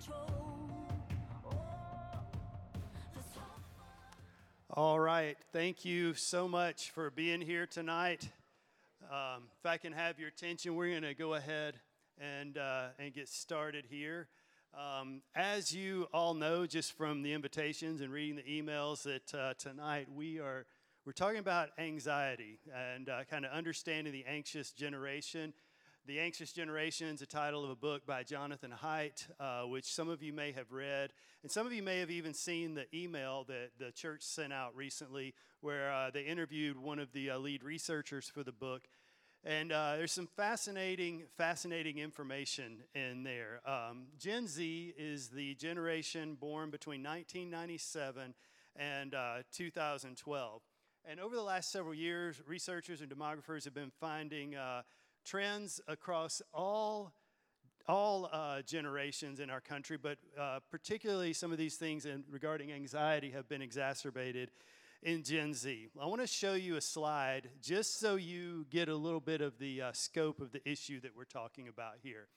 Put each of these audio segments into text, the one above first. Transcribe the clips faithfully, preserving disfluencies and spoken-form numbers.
All right. Thank you so much for being here tonight. Um, if I can have your attention, we're going to go ahead and uh, and get started here. Um, as you all know, just from the invitations and reading the emails, that uh, tonight we are we're talking about anxiety and uh, kind of understanding the anxious generation. The Anxious Generation is the title of a book by Jonathan Haidt, uh, which some of you may have read. And some of you may have even seen the email that the church sent out recently where uh, they interviewed one of the uh, lead researchers for the book. And uh, there's some fascinating, fascinating information in there. Um, Gen Z is the generation born between nineteen ninety-seven and uh, two thousand twelve. And over the last several years, researchers and demographers have been finding uh, trends across all all uh, generations in our country, but uh, particularly some of these things in, regarding anxiety have been exacerbated in Gen Z. I want to show you a slide just so you get a little bit of the uh, scope of the issue that we're talking about here.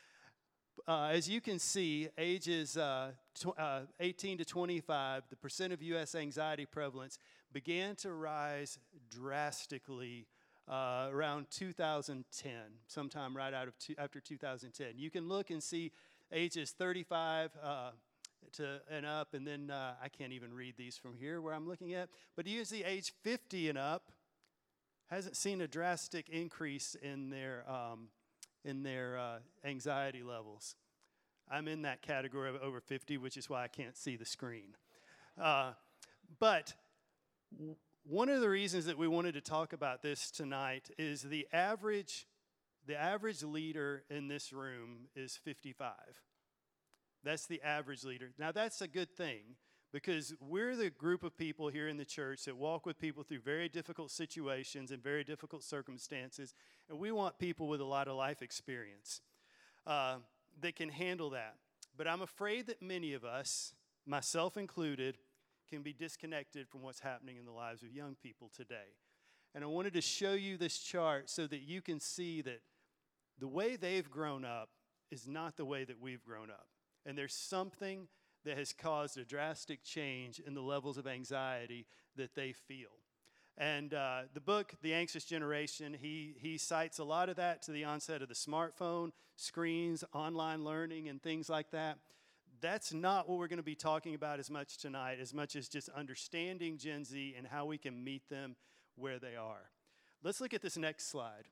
Uh, as you can see, ages uh, tw- uh, eighteen to twenty-five, the percent of U S anxiety prevalence began to rise drastically Uh, around two thousand ten, sometime right out of two, after two thousand ten. You can look and see ages thirty-five uh, to and up, and then uh, I can't even read these from here where I'm looking at. But you see age fifty and up hasn't seen a drastic increase in their um, in their uh, anxiety levels. I'm in that category of over fifty, which is why I can't see the screen. Uh, but w- One of the reasons that we wanted to talk about this tonight is the average, the average leader in this room is fifty-five. That's the average leader. Now that's a good thing because we're the group of people here in the church that walk with people through very difficult situations and very difficult circumstances, and we want people with a lot of life experience uh, that can handle that. But I'm afraid that many of us, myself included, can be disconnected from what's happening in the lives of young people today. And I wanted to show you this chart so that you can see that the way they've grown up is not the way that we've grown up. And there's something that has caused a drastic change in the levels of anxiety that they feel. And uh, the book, The Anxious Generation, he, he cites a lot of that to the onset of the smartphone, screens, online learning, and things like that. That's not what we're going to be talking about as much tonight, as much as just understanding Gen Z and how we can meet them where they are. Let's look at this next slide.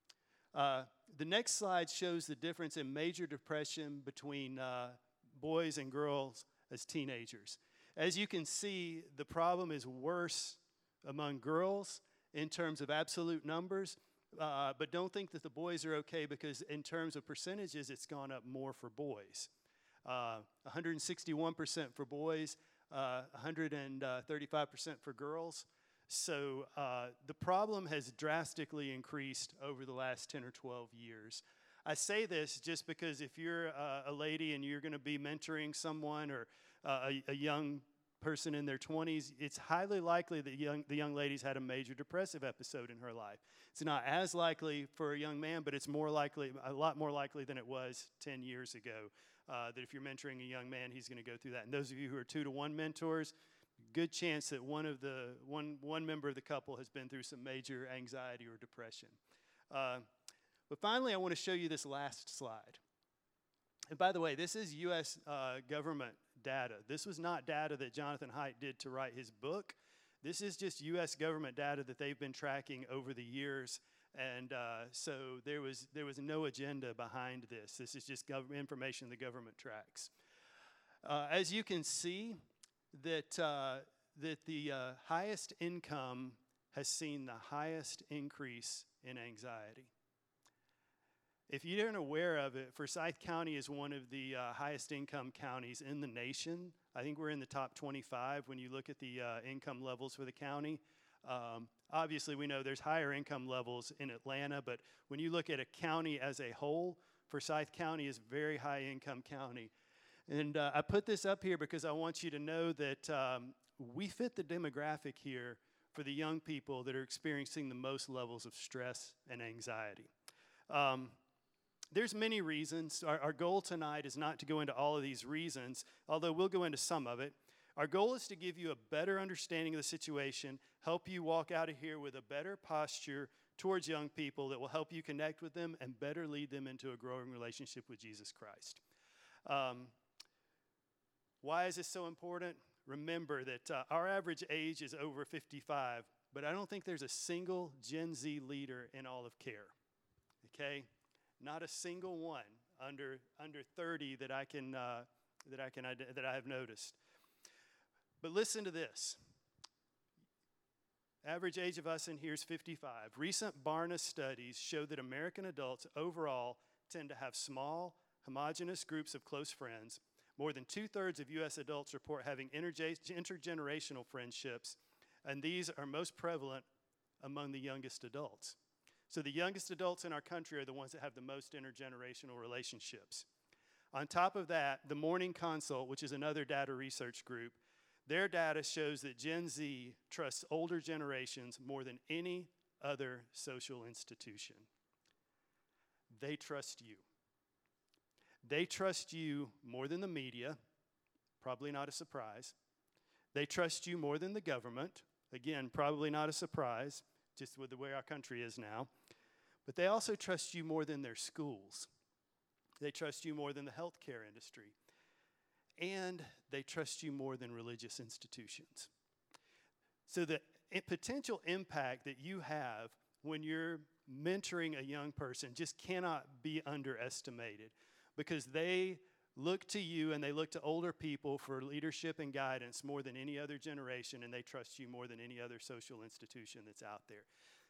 Uh, the next slide shows the difference in major depression between uh, boys and girls as teenagers. As you can see, the problem is worse among girls in terms of absolute numbers, uh, but don't think that the boys are okay because in terms of percentages, it's gone up more for boys. Uh, one hundred sixty-one percent for boys, uh, one hundred thirty-five percent for girls. So uh, the problem has drastically increased over the last ten or twelve years. I say this just because if you're uh, a lady and you're going to be mentoring someone or uh, a, a young person in their twenties, it's highly likely that young, the young lady's had a major depressive episode in her life. It's not as likely for a young man, but it's more likely, a lot more likely than it was ten years ago, uh, that if you're mentoring a young man, he's going to go through that. And those of you who are two-to-one mentors, good chance that one of the one one member of the couple has been through some major anxiety or depression. Uh, but finally, I want to show you this last slide. And by the way, this is U S uh, government data. This was not data that Jonathan Haidt did to write his book. This is just U S government data that they've been tracking over the years. And uh, so there was there was no agenda behind this. This is just gov- information the government tracks. Uh, as you can see, that uh, that the uh, highest income has seen the highest increase in anxiety. If you aren't aware of it, Forsyth County is one of the uh, highest income counties in the nation. I think we're in the top twenty-five when you look at the uh, income levels for the county. Um, obviously, we know there's higher income levels in Atlanta, but when you look at a county as a whole, Forsyth County is a very high income county. And uh, I put this up here because I want you to know that um, we fit the demographic here for the young people that are experiencing the most levels of stress and anxiety. Um, there's many reasons. Our, our goal tonight is not to go into all of these reasons, although we'll go into some of it. Our goal is to give you a better understanding of the situation, help you walk out of here with a better posture towards young people that will help you connect with them and better lead them into a growing relationship with Jesus Christ. Um, why is this so important? Remember that uh, our average age is over fifty-five, but I don't think there's a single Gen Z leader in all of CARE, okay? Not a single one under under thirty that I can uh, that I can that I have noticed. But listen to this. Average age of us in here is fifty-five. Recent Barna studies show that American adults overall tend to have small, homogenous groups of close friends. More than two-thirds of U S adults report having interge- intergenerational friendships, and these are most prevalent among the youngest adults. So the youngest adults in our country are the ones that have the most intergenerational relationships. On top of that, the Morning Consult, which is another data research group, their data shows that Gen Z trusts older generations more than any other social institution. They trust you. They trust you more than the media, probably not a surprise. They trust you more than the government, again, probably not a surprise, just with the way our country is now. But they also trust you more than their schools. They trust you more than the healthcare industry. And they trust you more than religious institutions. So the potential impact that you have when you're mentoring a young person just cannot be underestimated, because they look to you and they look to older people for leadership and guidance more than any other generation, and they trust you more than any other social institution that's out there.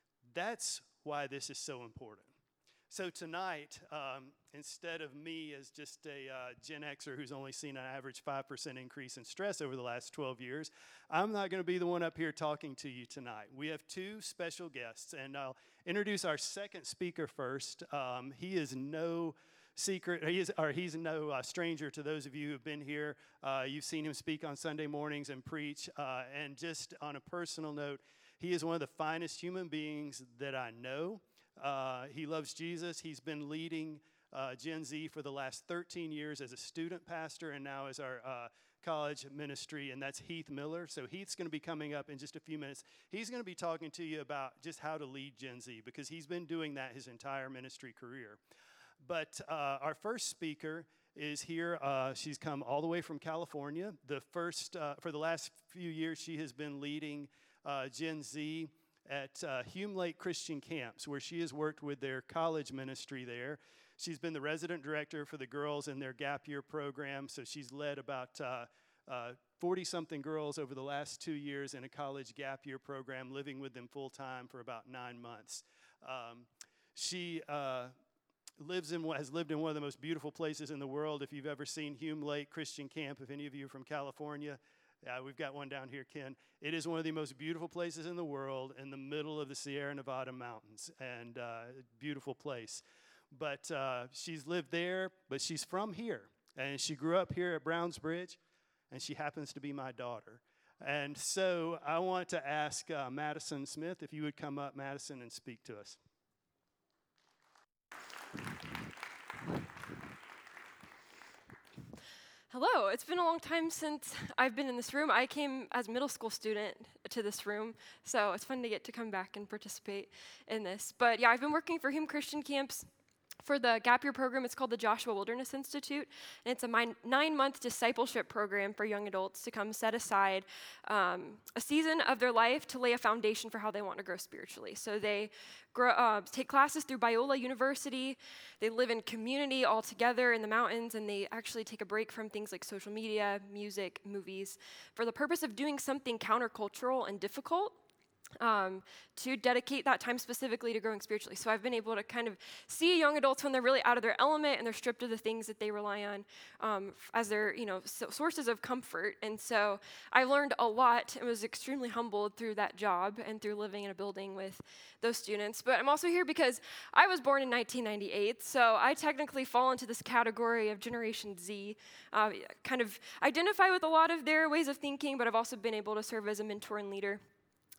That's why this is so important. So tonight, um, instead of me as just a uh, Gen Xer who's only seen an average five percent increase in stress over the last twelve years, I'm not going to be the one up here talking to you tonight. We have two special guests, and I'll introduce our second speaker first. Um, he is no secret, he is, or he's no uh, stranger to those of you who have been here. Uh, you've seen him speak on Sunday mornings and preach, uh, and just on a personal note, he is one of the finest human beings that I know. Uh, he loves Jesus. He's been leading uh, Gen Z for the last thirteen years as a student pastor and now as our uh, college ministry, and that's Heath Miller. So Heath's going to be coming up in just a few minutes. He's going to be talking to you about just how to lead Gen Z, because he's been doing that his entire ministry career. But uh, our first speaker is here. Uh, she's come all the way from California. The first, uh, for the last few years, she has been leading uh, Gen Z at uh, Hume Lake Christian Camps, where she has worked with their college ministry there. She's been the resident director for the girls in their gap year program, so she's led about uh, uh, forty-something girls over the last two years in a college gap year program, living with them full-time for about nine months. Um, she uh, lives in has lived in one of the most beautiful places in the world. If you've ever seen Hume Lake Christian Camp, if any of you are from California, Uh, we've got one down here, Ken. It is one of the most beautiful places in the world in the middle of the Sierra Nevada mountains, and uh, beautiful place. But uh, she's lived there, but she's from here, and she grew up here at Browns Bridge, and she happens to be my daughter. And so I want to ask uh, Madison Smith if you would come up, Madison, and speak to us. Hello, it's been a long time since I've been in this room. I came as a middle school student to this room, so it's fun to get to come back and participate in this. But yeah, I've been working for Hume Christian Camps for the gap year program. It's called the Joshua Wilderness Institute, and it's a min- nine-month discipleship program for young adults to come set aside um, a season of their life to lay a foundation for how they want to grow spiritually. So they grow, uh, take classes through Biola University. They live in community all together in the mountains, and they actually take a break from things like social media, music, movies, for the purpose of doing something countercultural and difficult, Um, to dedicate that time specifically to growing spiritually. So I've been able to kind of see young adults when they're really out of their element and they're stripped of the things that they rely on um, as their, you know, so sources of comfort. And so I learned a lot and was extremely humbled through that job and through living in a building with those students. But I'm also here because I was born in nineteen ninety-eight, so I technically fall into this category of Generation Z. Uh, kind of identify with a lot of their ways of thinking, but I've also been able to serve as a mentor and leader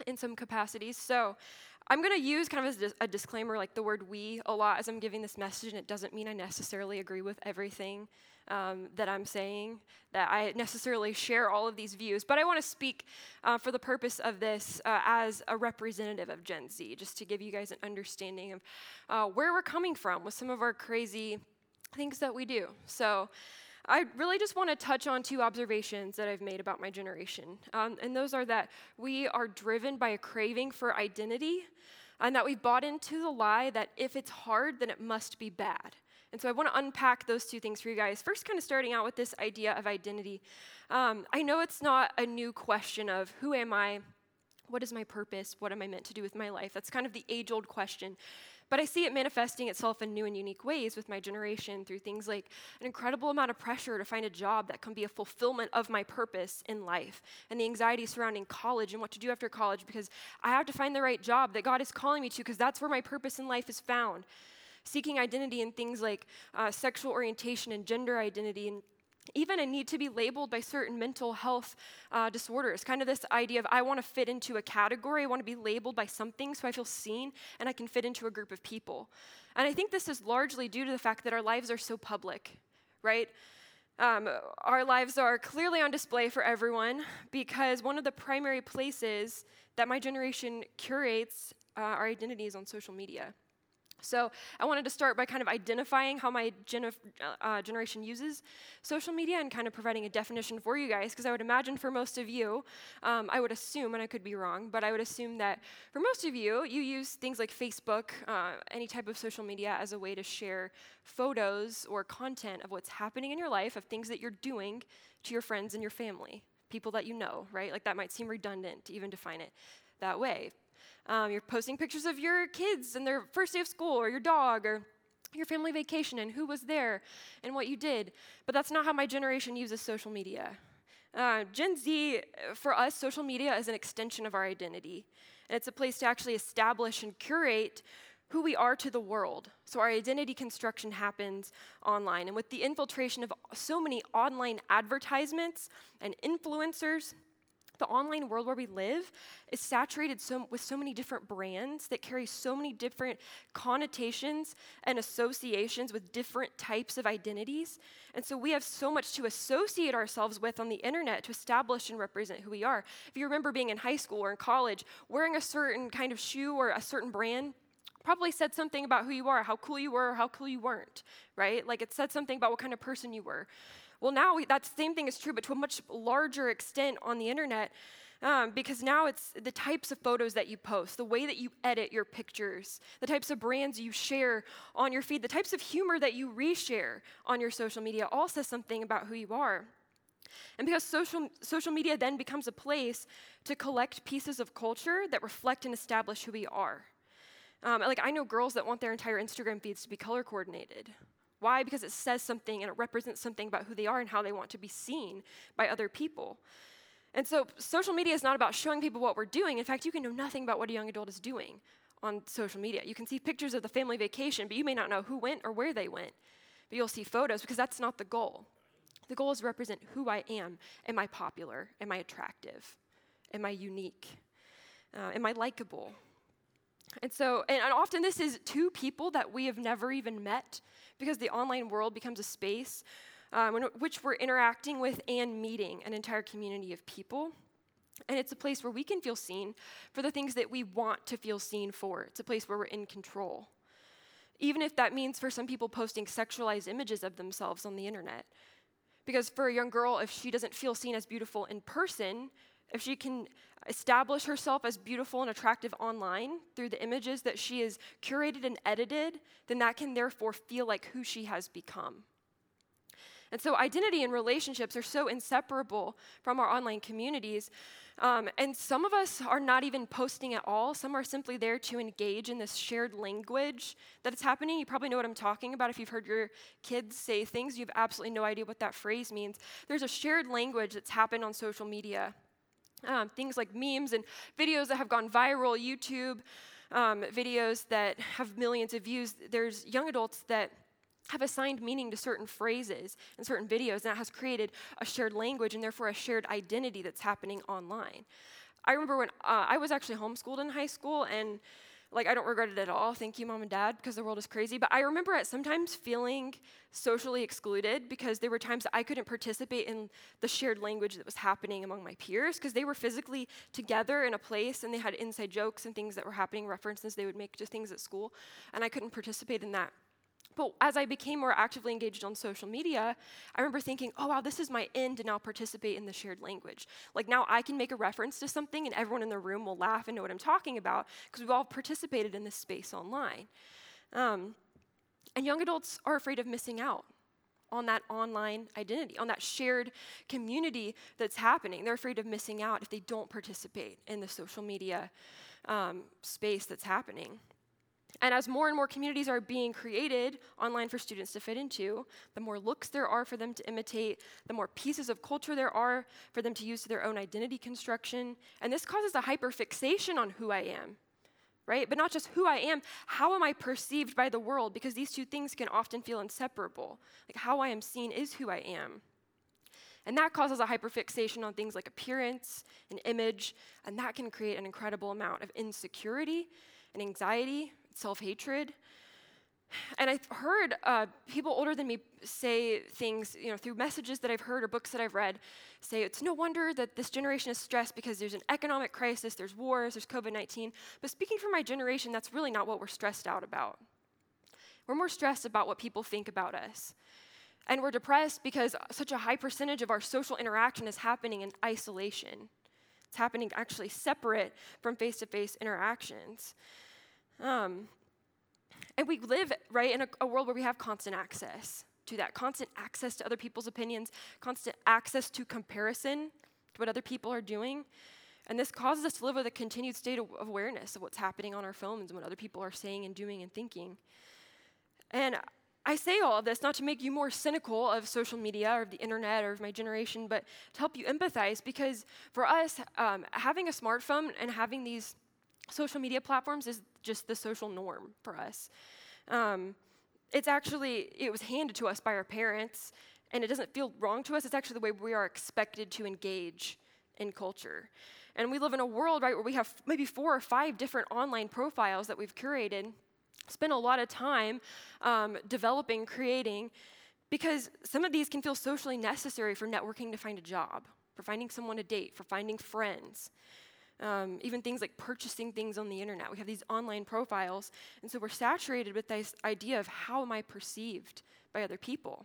in some capacities. So I'm going to use kind of as a disclaimer, like the word we a lot as I'm giving this message, and it doesn't mean I necessarily agree with everything um, that I'm saying, that I necessarily share all of these views, but I want to speak uh, for the purpose of this uh, as a representative of Gen Z, just to give you guys an understanding of uh, where we're coming from with some of our crazy things that we do. So I really just want to touch on two observations that I've made about my generation, um, and those are that we are driven by a craving for identity, and that we've bought into the lie that if it's hard, then it must be bad. And so I want to unpack those two things for you guys. First, kind of starting out with this idea of identity. Um, I know it's not a new question of who am I, what is my purpose, what am I meant to do with my life? That's kind of the age-old question. But I see it manifesting itself in new and unique ways with my generation through things like an incredible amount of pressure to find a job that can be a fulfillment of my purpose in life, and the anxiety surrounding college and what to do after college because I have to find the right job that God is calling me to because that's where my purpose in life is found. Seeking identity in things like uh, sexual orientation and gender identity, and even a need to be labeled by certain mental health uh, disorders. Kind of this idea of I want to fit into a category, I want to be labeled by something so I feel seen and I can fit into a group of people. And I think this is largely due to the fact that our lives are so public, right? Um, our lives are clearly on display for everyone because one of the primary places that my generation curates uh, our identity is on social media. So I wanted to start by kind of identifying how my gen- uh, generation uses social media and kind of providing a definition for you guys, because I would imagine for most of you, um, I would assume, and I could be wrong, but I would assume that for most of you, you use things like Facebook, uh, any type of social media as a way to share photos or content of what's happening in your life, of things that you're doing to your friends and your family, people that you know, right? Like that might seem redundant to even define it that way. Um, you're posting pictures of your kids and their first day of school, or your dog, or your family vacation, and who was there, and what you did. But that's not how my generation uses social media. Uh, Gen Z, for us, social media is an extension of our identity. And it's a place to actually establish and curate who we are to the world. So our identity construction happens online. And with the infiltration of so many online advertisements and influencers, the online world where we live is saturated so, with so many different brands that carry so many different connotations and associations with different types of identities. And so we have so much to associate ourselves with on the internet to establish and represent who we are. If you remember being in high school or in college, wearing a certain kind of shoe or a certain brand probably said something about who you are, how cool you were, or how cool you weren't, right? Like it said something about what kind of person you were. Well, now we, that same thing is true, but to a much larger extent on the internet, um, because now it's the types of photos that you post, the way that you edit your pictures, the types of brands you share on your feed, the types of humor that you reshare on your social media all says something about who you are. And because social, social media then becomes a place to collect pieces of culture that reflect and establish who we are. Um, like I know girls that want their entire Instagram feeds to be color coordinated. Why? Because it says something and it represents something about who they are and how they want to be seen by other people. And so social media is not about showing people what we're doing. In fact, you can know nothing about what a young adult is doing on social media. You can see pictures of the family vacation, but you may not know who went or where they went. But you'll see photos because that's not the goal. The goal is to represent who I am. Am I popular? Am I attractive? Am I unique? Uh, am I likable? And so, and often this is two people that we have never even met, because the online world becomes a space um, in which we're interacting with and meeting an entire community of people. And it's a place where we can feel seen for the things that we want to feel seen for. It's a place where we're in control. Even if that means for some people posting sexualized images of themselves on the internet. Because for a young girl, if she doesn't feel seen as beautiful in person, if she can establish herself as beautiful and attractive online through the images that she has curated and edited, then that can therefore feel like who she has become. And so identity and relationships are so inseparable from our online communities. Um, and some of us are not even posting at all. Some are simply there to engage in this shared language that is happening. You probably know what I'm talking about. If you've heard your kids say things, you have absolutely no idea what that phrase means. There's a shared language that's happened on social media. Um, things like memes and videos that have gone viral, YouTube um, videos that have millions of views. There's young adults that have assigned meaning to certain phrases and certain videos, and that has created a shared language and therefore a shared identity that's happening online. I remember when uh, I was actually homeschooled in high school, and like I don't regret it at all. Thank you, Mom and Dad, because the world is crazy. But I remember at sometimes feeling socially excluded because there were times that I couldn't participate in the shared language that was happening among my peers because they were physically together in a place and they had inside jokes and things that were happening, references they would make to things at school, and I couldn't participate in that. But as I became more actively engaged on social media, I remember thinking, oh, wow, this is my in to now participate in the shared language. Like now I can make a reference to something and everyone in the room will laugh and know what I'm talking about because we've all participated in this space online. Um, and young adults are afraid of missing out on that online identity, on that shared community that's happening. They're afraid of missing out if they don't participate in the social media um, space that's happening. And as more and more communities are being created online for students to fit into, the more looks there are for them to imitate, the more pieces of culture there are for them to use to their own identity construction. And this causes a hyperfixation on who I am, right? But not just who I am, how am I perceived by the world? Because these two things can often feel inseparable. Like how I am seen is who I am. And that causes a hyperfixation on things like appearance and image, and that can create an incredible amount of insecurity and anxiety, self-hatred. And I've heard uh, people older than me say things, you know, through messages that I've heard or books that I've read, say it's no wonder that this generation is stressed because there's an economic crisis, there's wars, there's covid nineteen. But speaking for my generation, that's really not what we're stressed out about. We're more stressed about what people think about us. And we're depressed because such a high percentage of our social interaction is happening in isolation. It's happening actually separate from face-to-face interactions. Um, and we live, right, in a, a world where we have constant access to that, constant access to other people's opinions, constant access to comparison to what other people are doing. And this causes us to live with a continued state of awareness of what's happening on our phones and what other people are saying and doing and thinking. And I say all of this not to make you more cynical of social media or of the internet or of my generation, but to help you empathize, because for us, um, having a smartphone and having these social media platforms is just the social norm for us. Um, it's actually, it was handed to us by our parents, and it doesn't feel wrong to us. It's actually the way we are expected to engage in culture. And we live in a world, right, where we have maybe four or five different online profiles that we've curated, spend a lot of time um, developing, creating, because some of these can feel socially necessary for networking to find a job, for finding someone to date, for finding friends. Um, even things like purchasing things on the internet. We have these online profiles, and so we're saturated with this idea of how am I perceived by other people.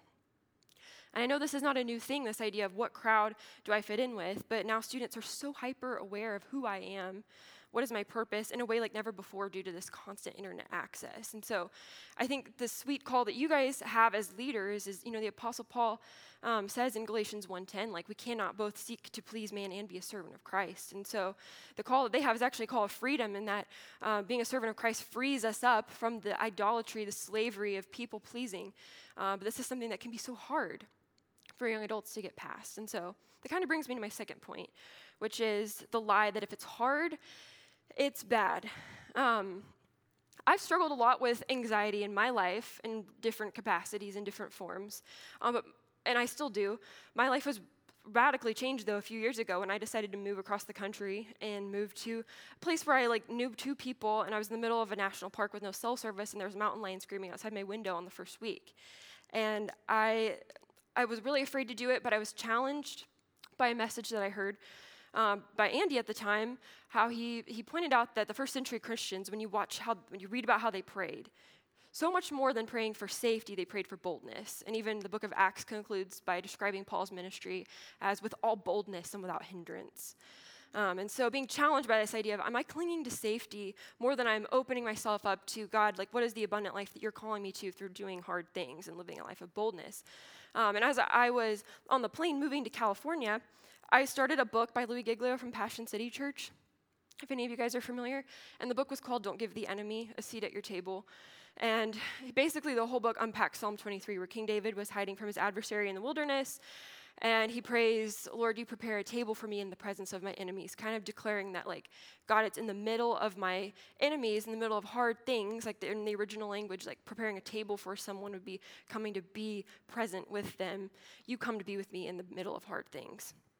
And I know this is not a new thing, this idea of what crowd do I fit in with, but now students are so hyper aware of who I am, what is my purpose, in a way like never before due to this constant internet access. And so I think the sweet call that you guys have as leaders is, you know, the Apostle Paul um, says in Galatians one ten, like, we cannot both seek to please man and be a servant of Christ. And so the call that they have is actually a call of freedom, in that uh, being a servant of Christ frees us up from the idolatry, the slavery of people pleasing. Uh, but this is something that can be so hard for young adults to get past. And so that kind of brings me to my second point, which is the lie that if it's hard, it's bad. Um, I've struggled a lot with anxiety in my life in different capacities and different forms, um, but, and I still do. My life was radically changed, though, a few years ago when I decided to move across the country and move to a place where I like knew two people, and I was in the middle of a national park with no cell service, and there was a mountain lion screaming outside my window on the first week. And I, I was really afraid to do it, but I was challenged by a message that I heard Um, by Andy at the time, how he, he pointed out that the first century Christians, when you watch how, when you read about how they prayed, so much more than praying for safety, they prayed for boldness. And even the book of Acts concludes by describing Paul's ministry as with all boldness and without hindrance. Um, and so being challenged by this idea of, am I clinging to safety more than I'm opening myself up to God? Like, what is the abundant life that you're calling me to through doing hard things and living a life of boldness? Um, and as I was on the plane moving to California, I started a book by Louis Giglio from Passion City Church, if any of you guys are familiar. And the book was called Don't Give the Enemy a Seat at Your Table. And basically the whole book unpacks Psalm twenty-three, where King David was hiding from his adversary in the wilderness. And he prays, Lord, you prepare a table for me in the presence of my enemies, kind of declaring that, like, God, it's in the middle of my enemies, in the middle of hard things, like in the original language, like preparing a table for someone would be coming to be present with them. You come to be with me in the middle of hard things.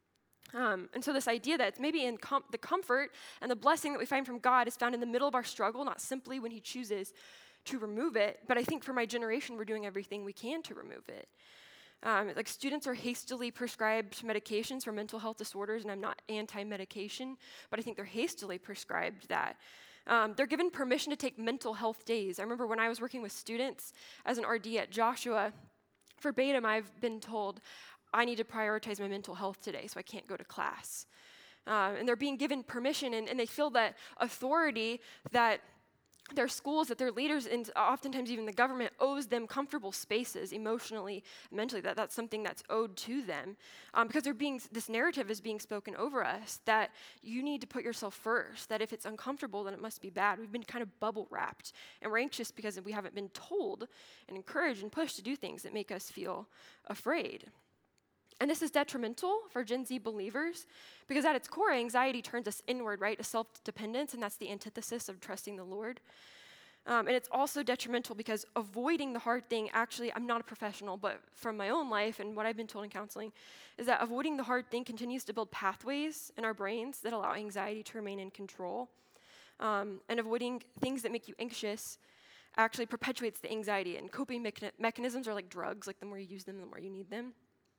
Um, and so this idea that it's maybe in com- the comfort and the blessing that we find from God is found in the middle of our struggle, not simply when he chooses to remove it. But I think for my generation, we're doing everything we can to remove it. Um, like students are hastily prescribed medications for mental health disorders, and I'm not anti-medication, but I think they're hastily prescribed that. Um, they're given permission to take mental health days. I remember when I was working with students as an R D at Joshua, verbatim, I've been told, I need to prioritize my mental health today, so I can't go to class. Uh, and they're being given permission, and, and they feel that authority that their schools, that their leaders, and oftentimes even the government, owes them comfortable spaces emotionally, mentally, that that's something that's owed to them. Um, because they're being, this narrative is being spoken over us, that you need to put yourself first, that if it's uncomfortable, then it must be bad. We've been kind of bubble wrapped, and we're anxious because we haven't been told and encouraged and pushed to do things that make us feel afraid. And this is detrimental for Gen Z believers because at its core, anxiety turns us inward, right, to self-dependence, and that's the antithesis of trusting the Lord. Um, and it's also detrimental because avoiding the hard thing, actually, I'm not a professional, but from my own life and what I've been told in counseling, is that avoiding the hard thing continues to build pathways in our brains that allow anxiety to remain in control. Um, and avoiding things that make you anxious actually perpetuates the anxiety. And coping mechan- mechanisms are like drugs, like the more you use them, the more you need them.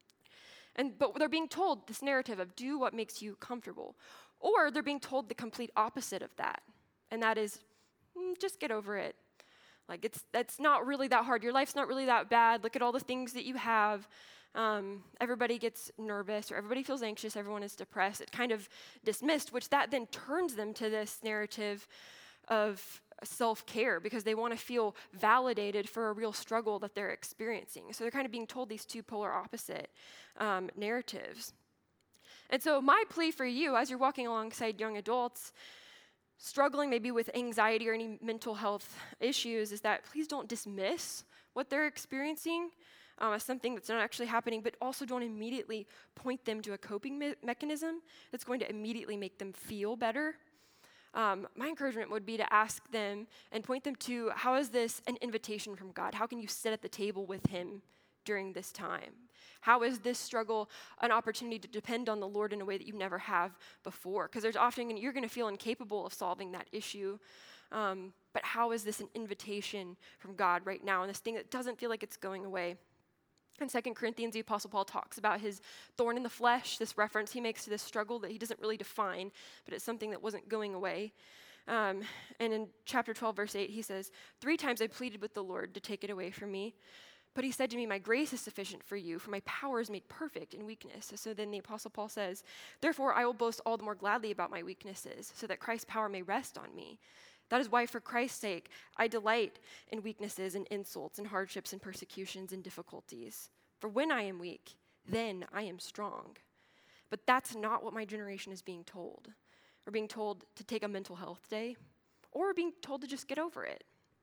And, but they're being told this narrative of do what makes you comfortable. Or they're being told the complete opposite of that. And that is, mm, just get over it. Like, it's that's not really that hard. Your life's not really that bad. Look at all the things that you have. Um, everybody gets nervous, or everybody feels anxious. Everyone is depressed. It's kind of dismissed, which that then turns them to this narrative of self-care because they want to feel validated for a real struggle that they're experiencing. So they're kind of being told these two polar opposite um, narratives. And so my plea for you, as you're walking alongside young adults, struggling maybe with anxiety or any mental health issues, is that please don't dismiss what they're experiencing um, as something that's not actually happening, but also don't immediately point them to a coping me- mechanism that's going to immediately make them feel better. Um, my encouragement would be to ask them and point them to, how is this an invitation from God? How can you sit at the table with him during this time? How is this struggle an opportunity to depend on the Lord in a way that you never have before? Because there's often, you're going to feel incapable of solving that issue. Um, but how is this an invitation from God right now? And this thing that doesn't feel like it's going away. In Second Corinthians, the Apostle Paul talks about his thorn in the flesh, this reference he makes to this struggle that he doesn't really define, but it's something that wasn't going away. Um, and in chapter twelve, verse eight, he says, three times I pleaded with the Lord to take it away from me. But he said to me, my grace is sufficient for you, for my power is made perfect in weakness. So then the Apostle Paul says, therefore I will boast all the more gladly about my weaknesses, so that Christ's power may rest on me. That is why, for Christ's sake, I delight in weaknesses and insults and hardships and persecutions and difficulties. For when I am weak, then I am strong. But that's not what my generation is being told. We're being told to take a mental health day, or we're being told to just get over it.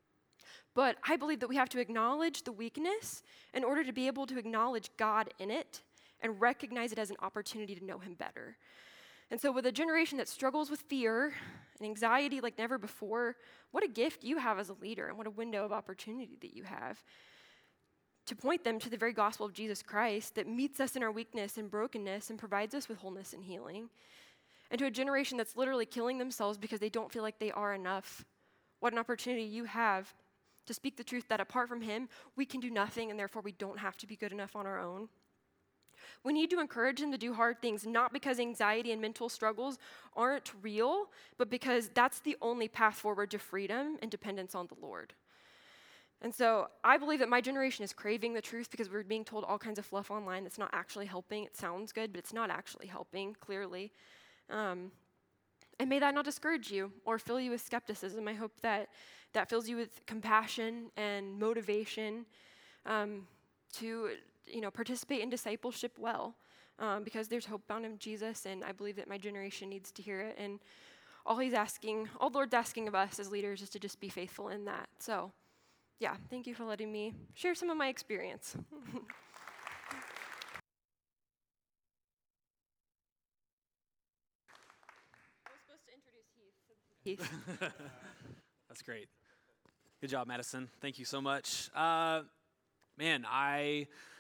But I believe that we have to acknowledge the weakness in order to be able to acknowledge God in it and recognize it as an opportunity to know him better. And so with a generation that struggles with fear and anxiety like never before, what a gift you have as a leader, and what a window of opportunity that you have to point them to the very gospel of Jesus Christ that meets us in our weakness and brokenness and provides us with wholeness and healing. And to a generation that's literally killing themselves because they don't feel like they are enough, what an opportunity you have to speak the truth that apart from him, we can do nothing, and therefore we don't have to be good enough on our own. We need to encourage them to do hard things, not because anxiety and mental struggles aren't real, but because that's the only path forward to freedom and dependence on the Lord. And so I believe that my generation is craving the truth because we're being told all kinds of fluff online that's not actually helping. It sounds good, but it's not actually helping, clearly. Um, and may that not discourage you or fill you with skepticism. I hope that that fills you with compassion and motivation um, to you know, participate in discipleship well, um, because there's hope found in Jesus, and I believe that my generation needs to hear it. And all he's asking, all the Lord's asking of us as leaders is to just be faithful in that. So, yeah, thank you for letting me share some of my experience. I was supposed to introduce Heath. Heath. That's great. Good job, Madison. Thank you so much. Uh, man, I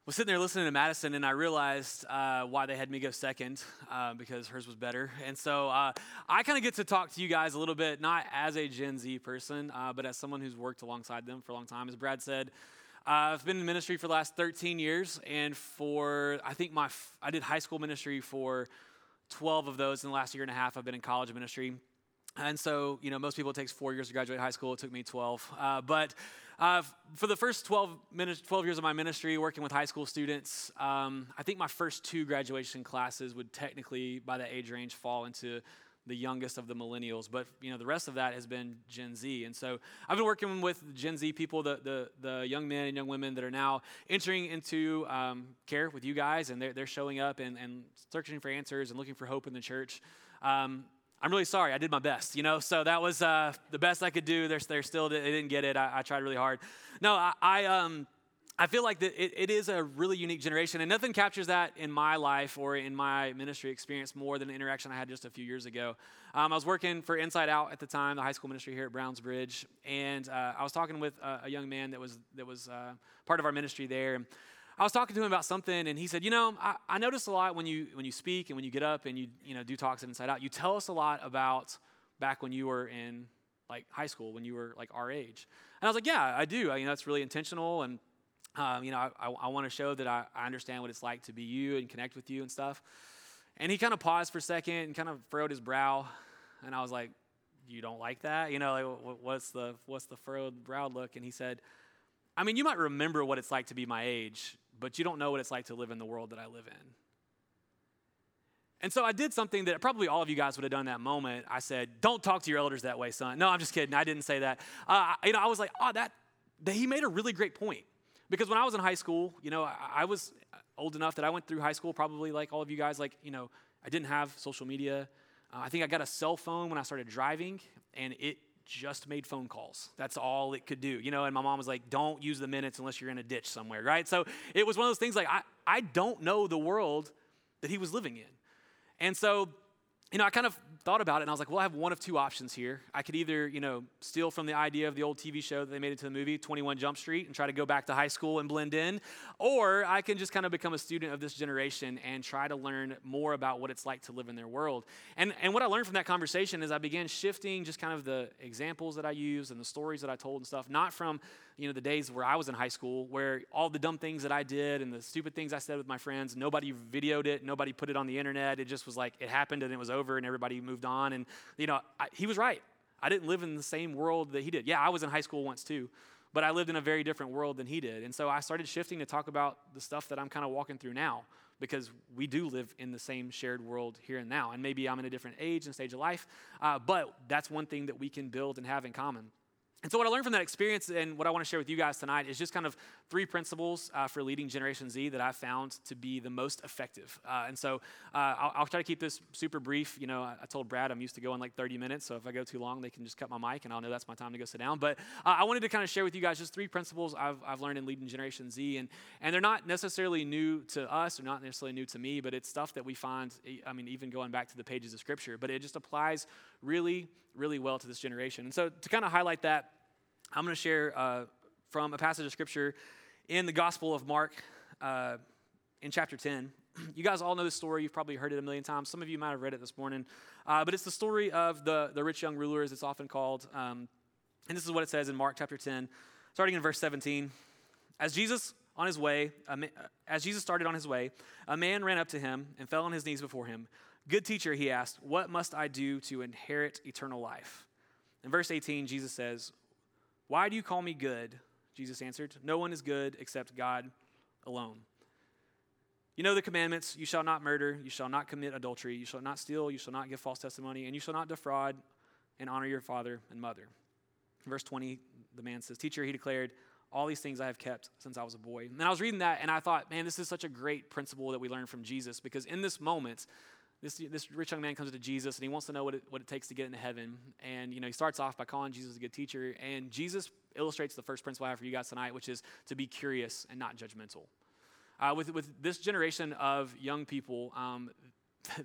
was sitting there listening to Madison, and I realized uh, why they had me go second, uh, because hers was better. And so uh, I kind of get to talk to you guys a little bit, not as a Gen Z person, uh, but as someone who's worked alongside them for a long time. As Brad said, uh, I've been in ministry for the last thirteen years, and for, I think my, f- I did high school ministry for twelve of those. In the last year and a half, I've been in college ministry. And so, you know, most people, it takes four years to graduate high school. It took me twelve. Uh, but uh, for the first twelve, minutes, twelve years of my ministry, working with high school students, um, I think my first two graduation classes would technically, by that age range, fall into the youngest of the millennials. But, you know, the rest of that has been Gen Z. And so I've been working with Gen Z people, the the, the young men and young women that are now entering into um, care with you guys, and they're, they're showing up and, and searching for answers and looking for hope in the church. Um, I'm really sorry. I did my best, you know, so that was uh, the best I could do. They're, they're still, they didn't get it. I, I tried really hard. No, I, I, um, I feel like that it, it is a really unique generation, and nothing captures that in my life or in my ministry experience more than the interaction I had just a few years ago. Um, I was working for Inside Out at the time, the high school ministry here at Browns Bridge, and uh, I was talking with a, a young man that was that was uh, part of our ministry there. And I was talking to him about something, and he said, you know, I, I notice a lot when you when you speak and when you get up and you you know do talks at Inside Out, you tell us a lot about back when you were in like high school, when you were like our age. And I was like, yeah, I do. I, you know, that's really intentional, and um, you know, I, I, I want to show that I, I understand what it's like to be you and connect with you and stuff. And he kind of paused for a second and kind of furrowed his brow, and I was like, you don't like that? You know, like what's the what's the furrowed brow look? And he said, I mean, you might remember what it's like to be my age, but you don't know what it's like to live in the world that I live in. And so I did something that probably all of you guys would have done in that moment. I said, don't talk to your elders that way, son. No, I'm just kidding. I didn't say that. Uh, you know, I was like, oh, that, that he made a really great point. Because when I was in high school, you know, I, I was old enough that I went through high school probably like all of you guys. Like, you know, I didn't have social media. Uh, I think I got a cell phone when I started driving, and it just made phone calls. That's all it could do, you know, and my mom was like, don't use the minutes unless you're in a ditch somewhere, right? So it was one of those things like, I, I don't know the world that he was living in. And so, you know, I kind of thought about it, and I was like, well, I have one of two options here. I could either, you know, steal from the idea of the old T V show that they made into the movie, twenty-one Jump Street, and try to go back to high school and blend in, or I can just kind of become a student of this generation and try to learn more about what it's like to live in their world. And and what I learned from that conversation is I began shifting just kind of the examples that I use and the stories that I told and stuff, not from, you know, the days where I was in high school, where all the dumb things that I did and the stupid things I said with my friends, nobody videoed it, nobody put it on the internet. It just was like, it happened and it was over and everybody moved on. And, you know, I, he was right. I didn't live in the same world that he did. Yeah, I was in high school once too, but I lived in a very different world than he did. And so I started shifting to talk about the stuff that I'm kind of walking through now, because we do live in the same shared world here and now. And maybe I'm in a different age and stage of life, uh, but that's one thing that we can build and have in common. And so what I learned from that experience and what I want to share with you guys tonight is just kind of three principles uh, for leading Generation Z that I've found to be the most effective. Uh, and so uh, I'll, I'll try to keep this super brief. You know, I, I told Brad I'm used to going like thirty minutes, so if I go too long, they can just cut my mic and I'll know that's my time to go sit down. But uh, I wanted to kind of share with you guys just three principles I've, I've learned in leading Generation Z. And, and they're not necessarily new to us, they're not necessarily new to me, but it's stuff that we find, I mean, even going back to the pages of Scripture, but it just applies really, really well to this generation. And so to kind of highlight that, I'm going to share uh, from a passage of Scripture in the Gospel of Mark uh, in chapter ten. You guys all know this story. You've probably heard it a million times. Some of you might have read it this morning. Uh, but it's the story of the, the rich young ruler, as it's often called. Um, and this is what it says in Mark chapter ten, starting in verse seventeen. As Jesus on his way, ma- as Jesus started on his way, a man ran up to him and fell on his knees before him. Good teacher, he asked, what must I do to inherit eternal life? In verse eighteen, Jesus says, why do you call me good? Jesus answered, no one is good except God alone. You know the commandments, you shall not murder, you shall not commit adultery, you shall not steal, you shall not give false testimony, and you shall not defraud, and honor your father and mother. In verse twenty, the man says, teacher, he declared, all these things I have kept since I was a boy. And I was reading that, and I thought, man, this is such a great principle that we learn from Jesus, because in this moment, This, this rich young man comes to Jesus, and he wants to know what it, what it takes to get into heaven. And, you know, he starts off by calling Jesus a good teacher. And Jesus illustrates the first principle I have for you guys tonight, which is to be curious and not judgmental. Uh, with, with this generation of young people, um,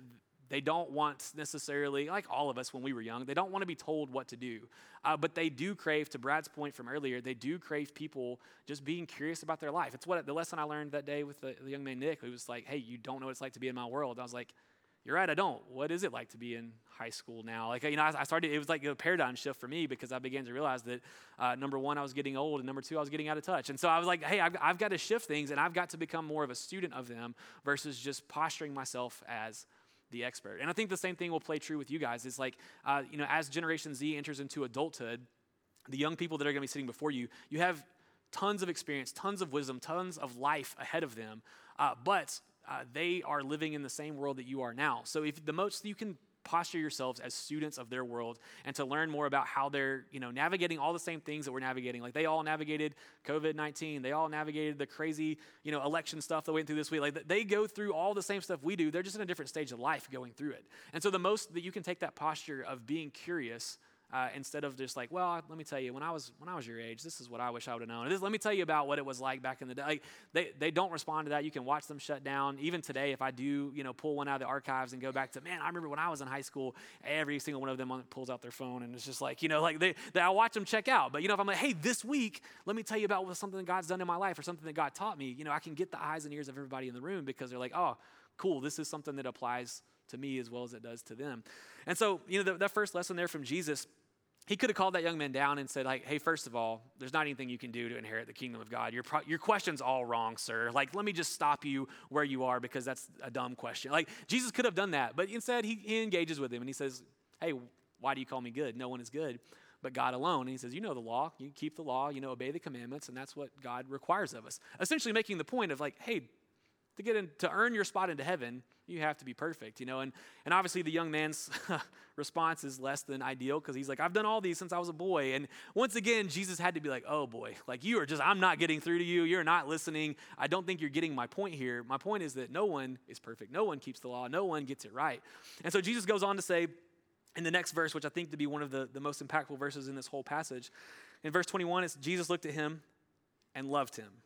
they don't want necessarily, like all of us when we were young, they don't want to be told what to do. Uh, but they do crave, to Brad's point from earlier, they do crave people just being curious about their life. It's what the lesson I learned that day with the, the young man Nick, who was like, hey, you don't know what it's like to be in my world. I was like, you're right, I don't. What is it like to be in high school now? Like, you know, I, I started, it was like a paradigm shift for me because I began to realize that, uh, number one, I was getting old, and number two, I was getting out of touch. And so I was like, hey, I've, I've got to shift things, and I've got to become more of a student of them versus just posturing myself as the expert. And I think the same thing will play true with you guys. It's like, uh, you know, as Generation Z enters into adulthood, the young people that are going to be sitting before you, you have tons of experience, tons of wisdom, tons of life ahead of them, uh, but uh, they are living in the same world that you are now. So if the most you can posture yourselves as students of their world and to learn more about how they're, you know, navigating all the same things that we're navigating. Like they all navigated covid nineteen. They all navigated the crazy, you know, election stuff that went through this week. Like they go through all the same stuff we do. They're just in a different stage of life going through it. And so the most that you can take that posture of being curious Uh, instead of just like, well, let me tell you, when I was when I was your age, this is what I wish I would have known. This, let me tell you about what it was like back in the day. Like, they they don't respond to that. You can watch them shut down. Even today, if I do, you know, pull one out of the archives and go back to, man, I remember when I was in high school, every single one of them pulls out their phone, and it's just like, you know, like they, they I watch them check out. But you know, if I'm like, hey, this week, let me tell you about something that God's done in my life or something that God taught me. You know, I can get the eyes and ears of everybody in the room because they're like, oh, cool, this is something that applies to me as well as it does to them. And so, you know, the, that first lesson there from Jesus. He could have called that young man down and said, like, hey, first of all, there's not anything you can do to inherit the kingdom of God. Your pro- your question's all wrong, sir. Like, let me just stop you where you are because that's a dumb question. Like, Jesus could have done that, but instead he, he engages with him and he says, hey, why do you call me good? No one is good but God alone. And he says, you know the law. You keep the law, you know, obey the commandments, and that's what God requires of us. Essentially making the point of like, hey, to get in, to earn your spot into heaven, you have to be perfect, you know. And and obviously the young man's response is less than ideal because he's like, I've done all these since I was a boy. And once again, Jesus had to be like, oh boy, like you are just, I'm not getting through to you. You're not listening. I don't think you're getting my point here. My point is that no one is perfect. No one keeps the law. No one gets it right. And so Jesus goes on to say in the next verse, which I think to be one of the, the most impactful verses in this whole passage, in verse twenty-one, it's Jesus looked at him and loved him.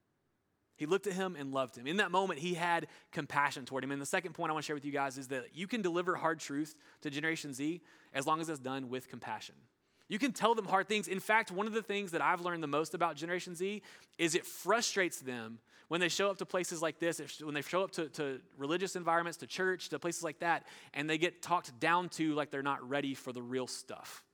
He looked at him and loved him. In that moment, he had compassion toward him. And the second point I want to share with you guys is that you can deliver hard truth to Generation Z as long as it's done with compassion. You can tell them hard things. In fact, one of the things that I've learned the most about Generation Z is it frustrates them when they show up to places like this, when they show up to, to religious environments, to church, to places like that, and they get talked down to like they're not ready for the real stuff.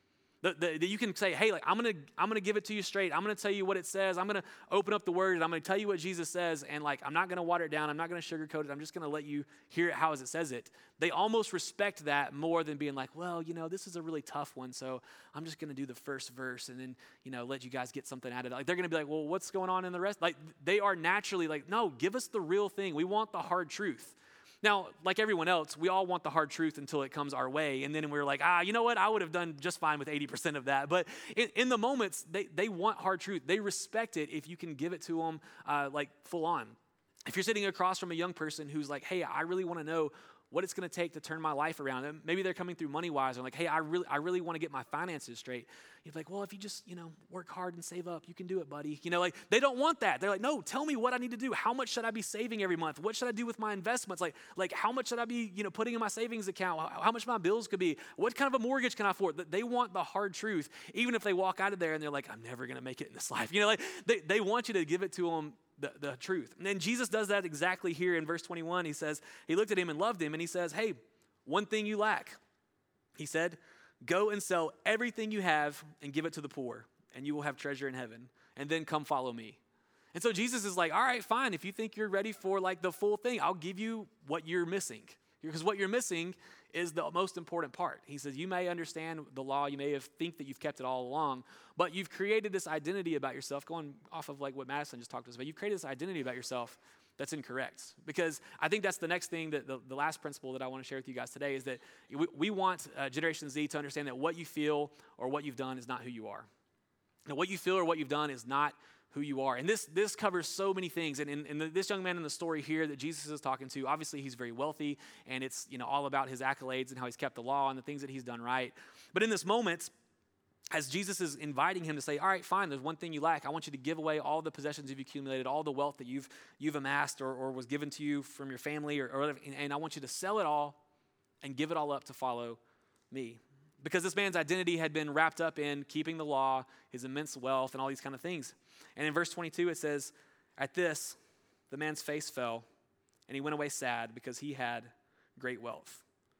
That you can say, hey, like I'm gonna, I'm gonna give it to you straight. I'm gonna tell you what it says. I'm gonna open up the word and I'm gonna tell you what Jesus says. And like, I'm not gonna water it down. I'm not gonna sugarcoat it. I'm just gonna let you hear it how as it says it. They almost respect that more than being like, well, you know, this is a really tough one, so I'm just gonna do the first verse and then, you know, let you guys get something out of it. Like they're gonna be like, well, what's going on in the rest? Like they are naturally like, no, give us the real thing. We want the hard truth. Now, like everyone else, we all want the hard truth until it comes our way. And then we're like, ah, you know what? I would have done just fine with eighty percent of that. But in, in the moments, they, they want hard truth. They respect it if you can give it to them uh, like full on. If you're sitting across from a young person who's like, hey, I really want to know what it's going to take to turn my life around. And maybe they're coming through money-wise and like, hey, I really I really want to get my finances straight. You're like, well, if you just, you know, work hard and save up, you can do it, buddy. You know, like they don't want that. They're like, no, tell me what I need to do. How much should I be saving every month? What should I do with my investments? Like, like how much should I be, you know, putting in my savings account? How, how much my bills could be? What kind of a mortgage can I afford? They want the hard truth, even if they walk out of there and they're like, I'm never going to make it in this life. You know, like they, they want you to give it to them The, the truth. And then Jesus does that exactly here in verse twenty-one. He says, he looked at him and loved him and he says, hey, one thing you lack. He said, go and sell everything you have and give it to the poor and you will have treasure in heaven and then come follow me. And so Jesus is like, all right, fine. If you think you're ready for like the full thing, I'll give you what you're missing. Because what you're missing is the most important part. He says, you may understand the law, you may have think that you've kept it all along, but you've created this identity about yourself, going off of like what Madison just talked to us about, you've created this identity about yourself that's incorrect. Because I think that's the next thing, that the, the last principle that I want to share with you guys today is that we, we want uh, Generation Z to understand that what you feel or what you've done is not who you are. Now, what you feel or what you've done is not who you are. And this this covers so many things. And, and, and the, this young man in the story here that Jesus is talking to, obviously he's very wealthy and it's, you know, all about his accolades and how he's kept the law and the things that he's done right. But in this moment, as Jesus is inviting him to say, all right, fine, there's one thing you lack. I want you to give away all the possessions you've accumulated, all the wealth that you've you've amassed or, or was given to you from your family or, or whatever, and, and I want you to sell it all and give it all up to follow me. Because this man's identity had been wrapped up in keeping the law, his immense wealth, and all these kind of things. And in verse twenty-two, it says, at this, the man's face fell, and he went away sad because he had great wealth.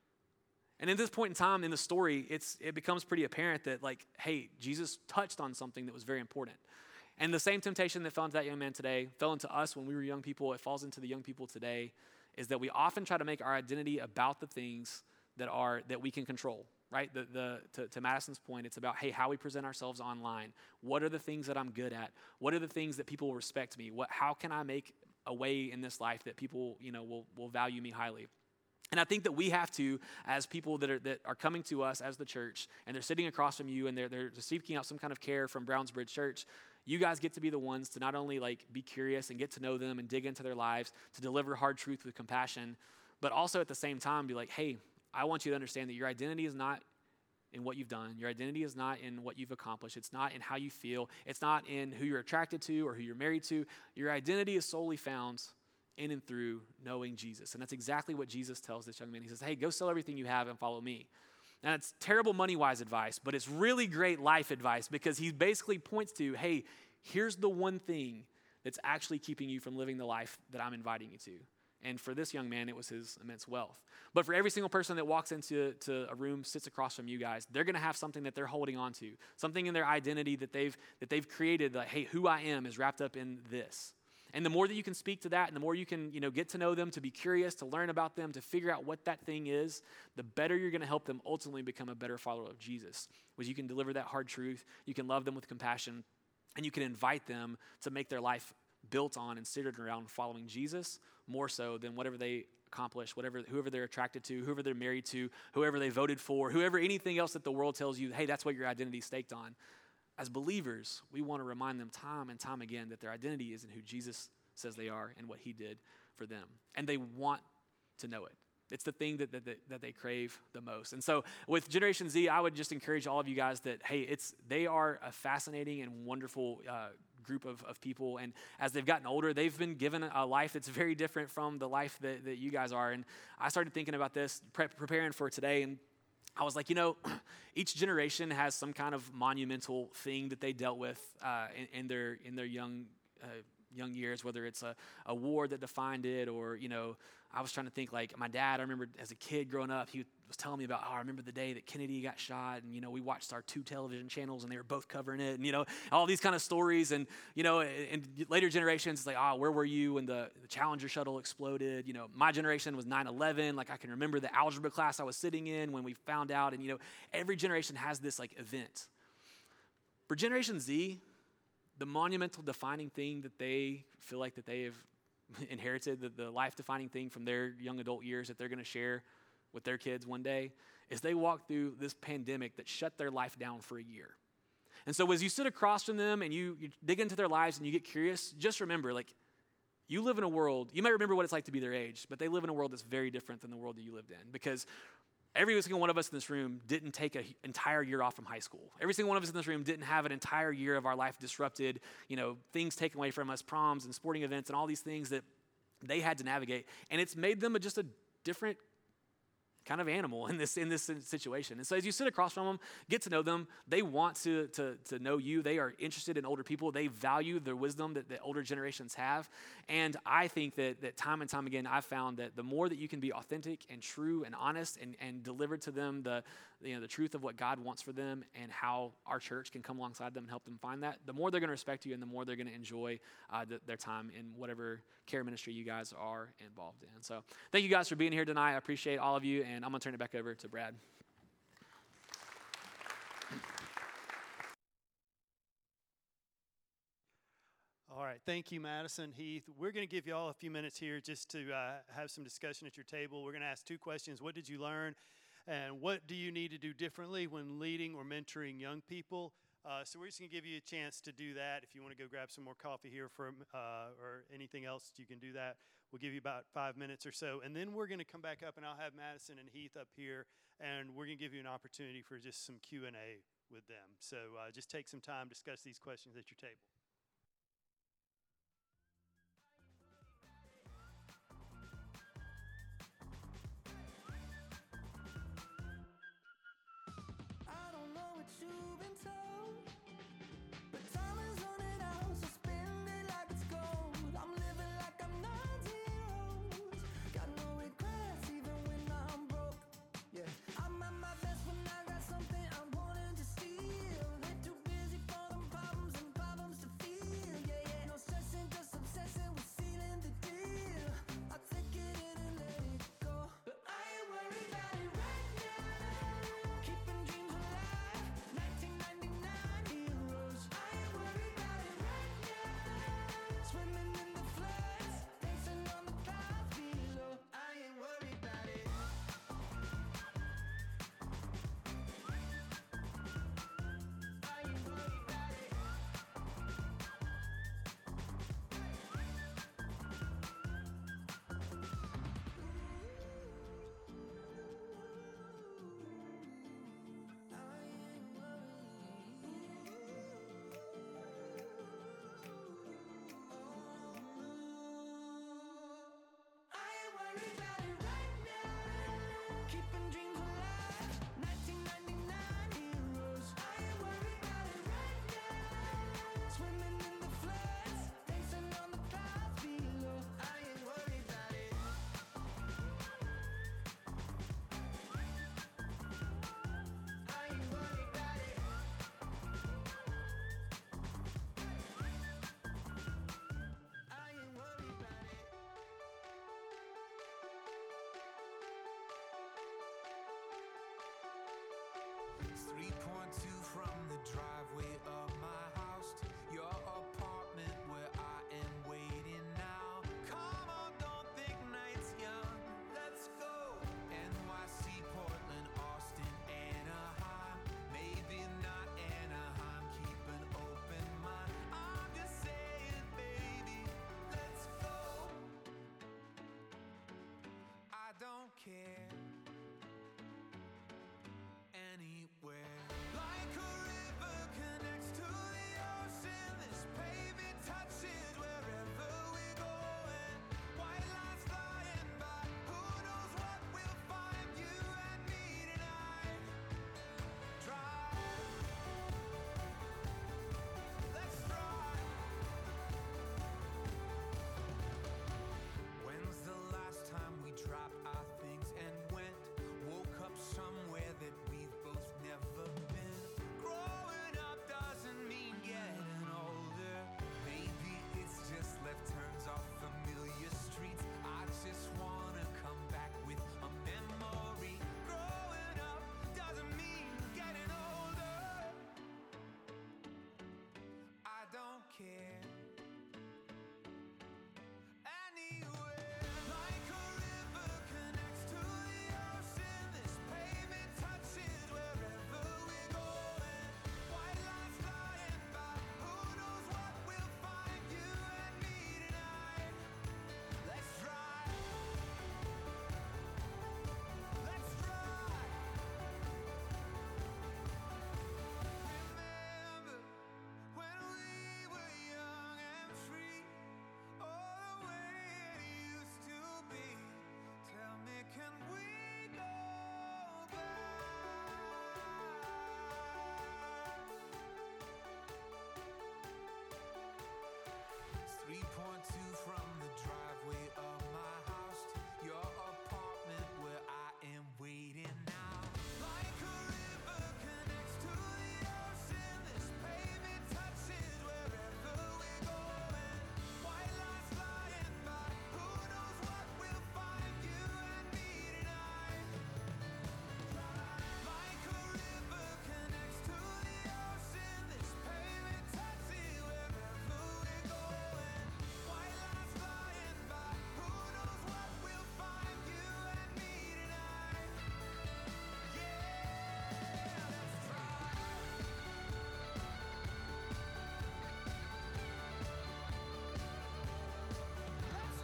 And at this point in time in the story, it's it becomes pretty apparent that, like, hey, Jesus touched on something that was very important. And the same temptation that fell into that young man today, fell into us when we were young people, it falls into the young people today, is that we often try to make our identity about the things that are that we can control, right? The the to, to Madison's point, it's about, hey, how we present ourselves online. What are the things that I'm good at? What are the things that people will respect me? What how can I make a way in this life that people, you know, will will value me highly? And I think that we have to, as people that are that are coming to us as the church, and they're sitting across from you, and they're they're seeking out some kind of care from Brownsbridge Church, you guys get to be the ones to not only like be curious and get to know them and dig into their lives, to deliver hard truth with compassion, but also at the same time be like, hey, I want you to understand that your identity is not in what you've done. Your identity is not in what you've accomplished. It's not in how you feel. It's not in who you're attracted to or who you're married to. Your identity is solely found in and through knowing Jesus. And that's exactly what Jesus tells this young man. He says, hey, go sell everything you have and follow me. And it's terrible money-wise advice, but it's really great life advice, because he basically points to, hey, here's the one thing that's actually keeping you from living the life that I'm inviting you to. And for this young man, it was his immense wealth. But for every single person that walks into to a room, sits across from you guys, they're going to have something that they're holding on to, something in their identity that they've that they've created, like, hey, who I am is wrapped up in this. And the more that you can speak to that, and the more you can, you know, get to know them, to be curious, to learn about them, to figure out what that thing is, the better you're going to help them ultimately become a better follower of Jesus. Because you can deliver that hard truth, you can love them with compassion, and you can invite them to make their life built on and centered around following Jesus more so than whatever they accomplish, whatever whoever they're attracted to, whoever they're married to, whoever they voted for, whoever anything else that the world tells you, hey, that's what your identity is staked on. As believers, we want to remind them time and time again that their identity is in who Jesus says they are and what he did for them. And they want to know it. It's the thing that, that, that, that they crave the most. And so with Generation Z, I would just encourage all of you guys that, hey, it's they are a fascinating and wonderful uh, group of, of people. And as they've gotten older, they've been given a life that's very different from the life that, that you guys are. And I started thinking about this, pre- preparing for today, and I was like, you know, each generation has some kind of monumental thing that they dealt with uh, in, in their in their young uh, young years, whether it's a, a war that defined it, or, you know, I was trying to think, like, my dad, I remember as a kid growing up, he was telling me about, oh, I remember the day that Kennedy got shot, and, you know, we watched our two television channels, and they were both covering it, and, you know, all these kind of stories, and, you know, in later generations, it's like, oh, where were you when the, the Challenger shuttle exploded? You know, my generation was nine eleven, like, I can remember the algebra class I was sitting in when we found out, and, you know, every generation has this, like, event. For Generation Z, the monumental defining thing that they feel like that they have inherited, the, the life-defining thing from their young adult years that they're going to share with their kids one day, is they walked through this pandemic that shut their life down for a year. And so as you sit across from them and you, you dig into their lives and you get curious, just remember, like, you live in a world, you might remember what it's like to be their age, but they live in a world that's very different than the world that you lived in, because every single one of us in this room didn't take an entire year off from high school. Every single one of us in this room didn't have an entire year of our life disrupted, you know, things taken away from us, proms and sporting events and all these things that they had to navigate. And it's made them a, just a different kind of animal in this in this situation. And so as you sit across from them, get to know them. They want to, to, to know you. They are interested in older people. They value the wisdom that the older generations have. And I think that that time and time again, I've found that the more that you can be authentic and true and honest and, and deliver to them the you know the truth of what God wants for them and how our church can come alongside them and help them find that, the more they're going to respect you and the more they're going to enjoy uh, the, their time in whatever care ministry you guys are involved in. So thank you guys for being here tonight. I appreciate all of you, and I'm going to turn it back over to Brad. All right. Thank you, Madison, Heath. We're going to give you all a few minutes here just to uh, have some discussion at your table. We're going to ask two questions. What did you learn? And what do you need to do differently when leading or mentoring young people? Uh, so we're just going to give you a chance to do that. If you want to go grab some more coffee here for, uh, or anything else, you can do that. We'll give you about five minutes or so. And then we're going to come back up, and I'll have Madison and Heath up here, and we're going to give you an opportunity for just some Q and A with them. So uh, just take some time, discuss these questions at your table. It's three point two from the driveway of my house to your apartment where I am waiting now. Come on, don't think night's young. Let's go. N Y C, Portland, Austin, Anaheim. Maybe not Anaheim. Keep an open mind. I'm just saying, baby, let's go. I don't care. Anywhere. Like a river connects to the ocean. This pavement touches wherever we're going. White lines flying by. Who knows what we'll find? You and me tonight. Drive. Let's drive. When's the last time we dropped our things and went? Woke up somewhere that we've both never been. Growing up doesn't mean getting older. Maybe it's just left turns off familiar streets. I just wanna come back with a memory. Growing up doesn't mean getting older. I don't care. Anywhere. Like a river connects to the ocean. This pavement touches wherever we're going. White lines flying by. Who knows what we'll find? You and me tonight. Let's drive. Let's drive. Remember when we were young and free? Oh, the way it used to be. Tell me, can we go back? It's three point two from the driveway of my house to your apartment where I am waiting now. Like a river connects to the ocean. This pavement touches wherever we're going. White lines flying by. Who knows what we'll find? You and me tonight. Like a river connects to the ocean. This pavement touches wherever we're going. White lines flying by. Who knows what we'll find? You and me tonight. Yeah, let's drive. Let's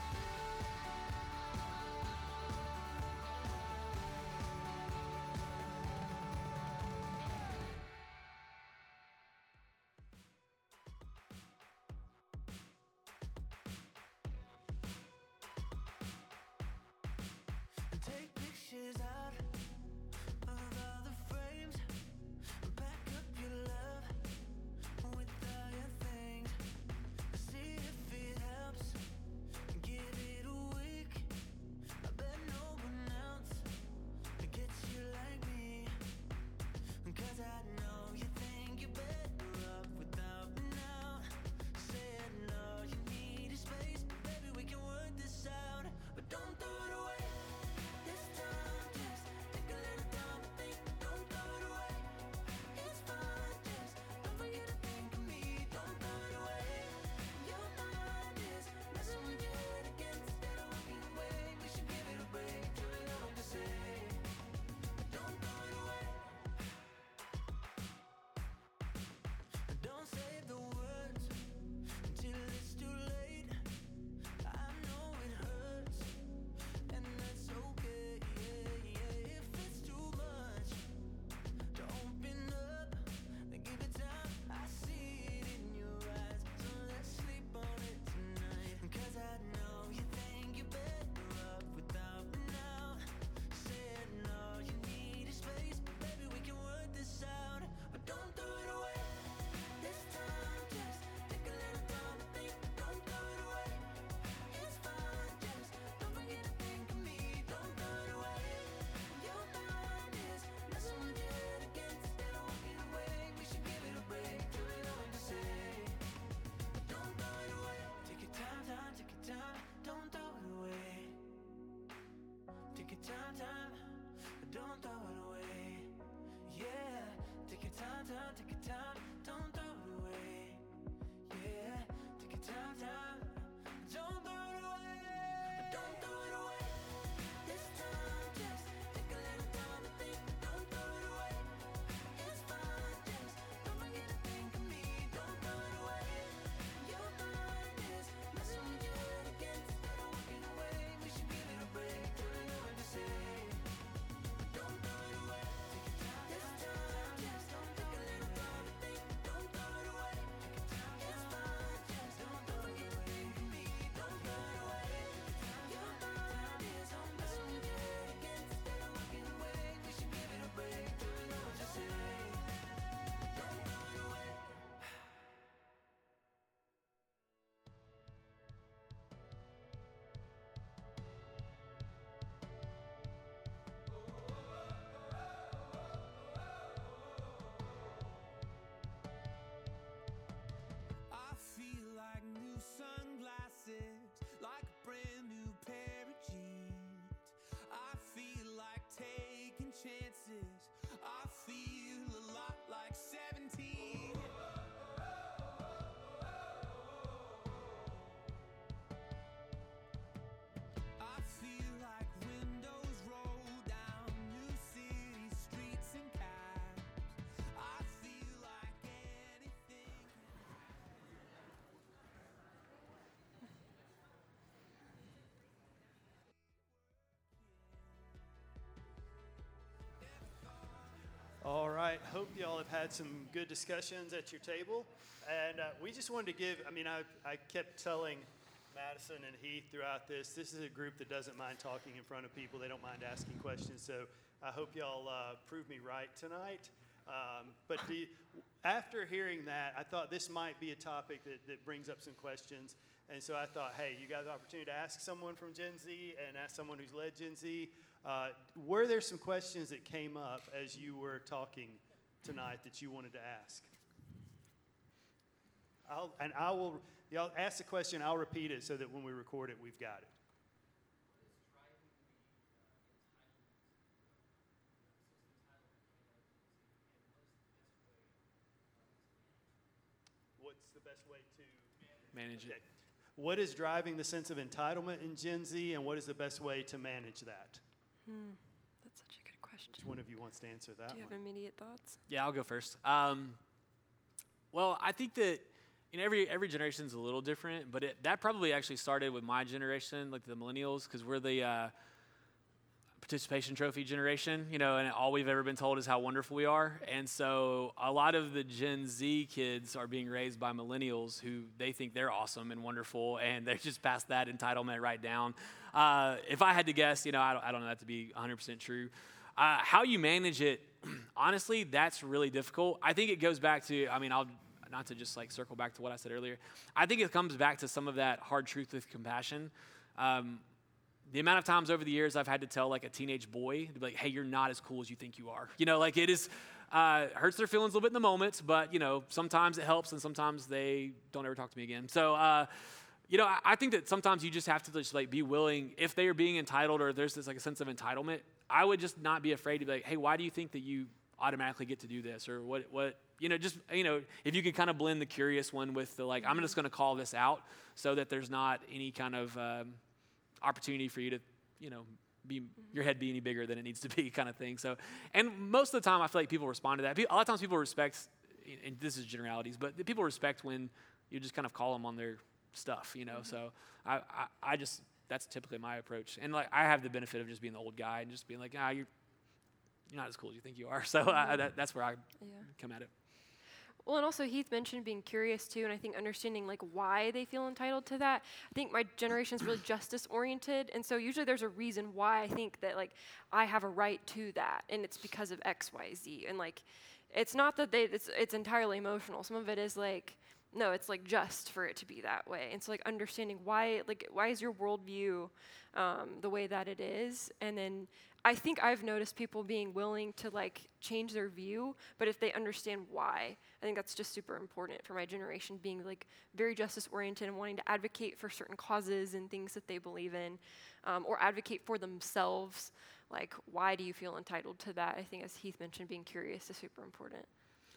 take pictures out of all the frames. Pack up your love with all your things. See if it helps. Give it a week. I bet no one else gets you like me. 'Cause I know you think you're better off without me now. Said no, you need a space. Baby, we can work this out. But don't throw it away. This time, just take a little time to think. Don't throw it away. It's fine, just don't forget to think of me. Don't throw it away. Your mind is messing with your head again. Instead of walking away, we should give it a break. Truly know what to say. Don't throw it away. Don't save the words until it's too late. I know it hurts, and that's okay. Yeah, yeah. If it's too much to open up, then give it time. I see it in your eyes, so let's sleep on it tonight. 'Cause I know you think you're better off without me now. Said no, you need a space. Baby, we can work this out. But don't throw it away. This time, just take a little time to think. Don't throw it away. It's fine, just don't forget to think of me. Don't throw it away. Your mind is messing with your head again. Instead of walking away, we should give it a break. Truly know what to say. Don't throw it away. Take your time, time, take your time. Don't throw it away. Take your time, time. Don't throw it away. Yeah. take your time, don't throw it away. Yeah, take your time, time, don't throw it away. Don't throw it away. This time, just take a little time to think. Don't throw it away. It's fine, just don't forget to think of me. Don't throw it away. Your mind is messing with your head again. Instead of walking away, we should give it a break. Don't know what to say. Don't throw it away. This time, just don't take a little time to think. Don't throw it away. It's fine, just don't forget to think of me. Don't throw it away. Your mind is messing with your head again. Instead of walking away, we should give it a break. Don't know what to say. Don't throw it away. I feel like new sunglasses, like a brand new pair of jeans. I feel like taking chances. I feel a lot like seventeen. I feel like windows roll down new city streets and cabs. I feel like anything. All right. Hope y'all have had some good discussions at your table. And uh, we just wanted to give, I mean, I, I kept telling Madison and Heath throughout this, this is a group that doesn't mind talking in front of people. They don't mind asking questions. So I hope y'all uh, prove me right tonight. Um, but do you, after hearing that, I thought this might be a topic that, that brings up some questions. And so I thought, hey, you got the opportunity to ask someone from Gen Z and ask someone who's led Gen Z. Uh, were there some questions that came up as you were talking tonight that you wanted to ask? I'll, and I will, y'all ask the question, I'll repeat it so that when we record it, we've got it. What's the best way to Manage it. Okay. What is driving the sense of entitlement in Gen Z, and what is the best way to manage that? Hmm, that's such a good question. Which one of you wants to answer that Do you one? have immediate thoughts? Yeah, I'll go first. Um, well, I think that you know, every every generation's a little different, but it, that probably actually started with my generation, like the millennials, because we're the uh, participation trophy generation, you know, and all we've ever been told is how wonderful we are. And so a lot of the Gen Z kids are being raised by millennials who they think they're awesome and wonderful, and they're just past that entitlement right down. Uh, if I had to guess, you know, I don't, I don't know that to be one hundred percent true. Uh, how you manage it, honestly, that's really difficult. I think it goes back to, I mean, I'll not to just like circle back to what I said earlier. I think it comes back to some of that hard truth with compassion. Um, the amount of times over the years I've had to tell like a teenage boy to be like, hey, you're not as cool as you think you are. You know, like it is, uh, hurts their feelings a little bit in the moment, but you know, sometimes it helps and sometimes they don't ever talk to me again. So, uh, you know, I, I think that sometimes you just have to just like be willing, if they are being entitled or there's this like a sense of entitlement, I would just not be afraid to be like, hey, why do you think that you automatically get to do this? Or what, what, you know, just, you know, if you could kind of blend the curious one with the like, I'm just going to call this out so that there's not any kind of um, opportunity for you to, you know, be your head be any bigger than it needs to be kind of thing. So, and most of the time I feel like people respond to that. A lot of times people respect, and this is generalities, but people respect when you just kind of call them on their stuff, you know. Mm-hmm. So I, I, I just, that's typically my approach. And like, I have the benefit of just being the old guy and just being like, ah, you're, you're not as cool as you think you are. So I, that, that's where I Yeah. come at it. Well, and also Heath mentioned being curious too, and I think understanding like why they feel entitled to that. I think my generation's really justice oriented, and so usually there's a reason why I think that like I have a right to that, and it's because of X, Y, Z, and like it's not that they it's it's entirely emotional. Some of it is like no, it's like just for it to be that way, and so like understanding why like why is your worldview um, the way that it is, and then. I think I've noticed people being willing to like change their view, but if they understand why, I think that's just super important for my generation, being like very justice oriented and wanting to advocate for certain causes and things that they believe in, um, or advocate for themselves. Like, why do you feel entitled to that? I think, as Heath mentioned, being curious is super important.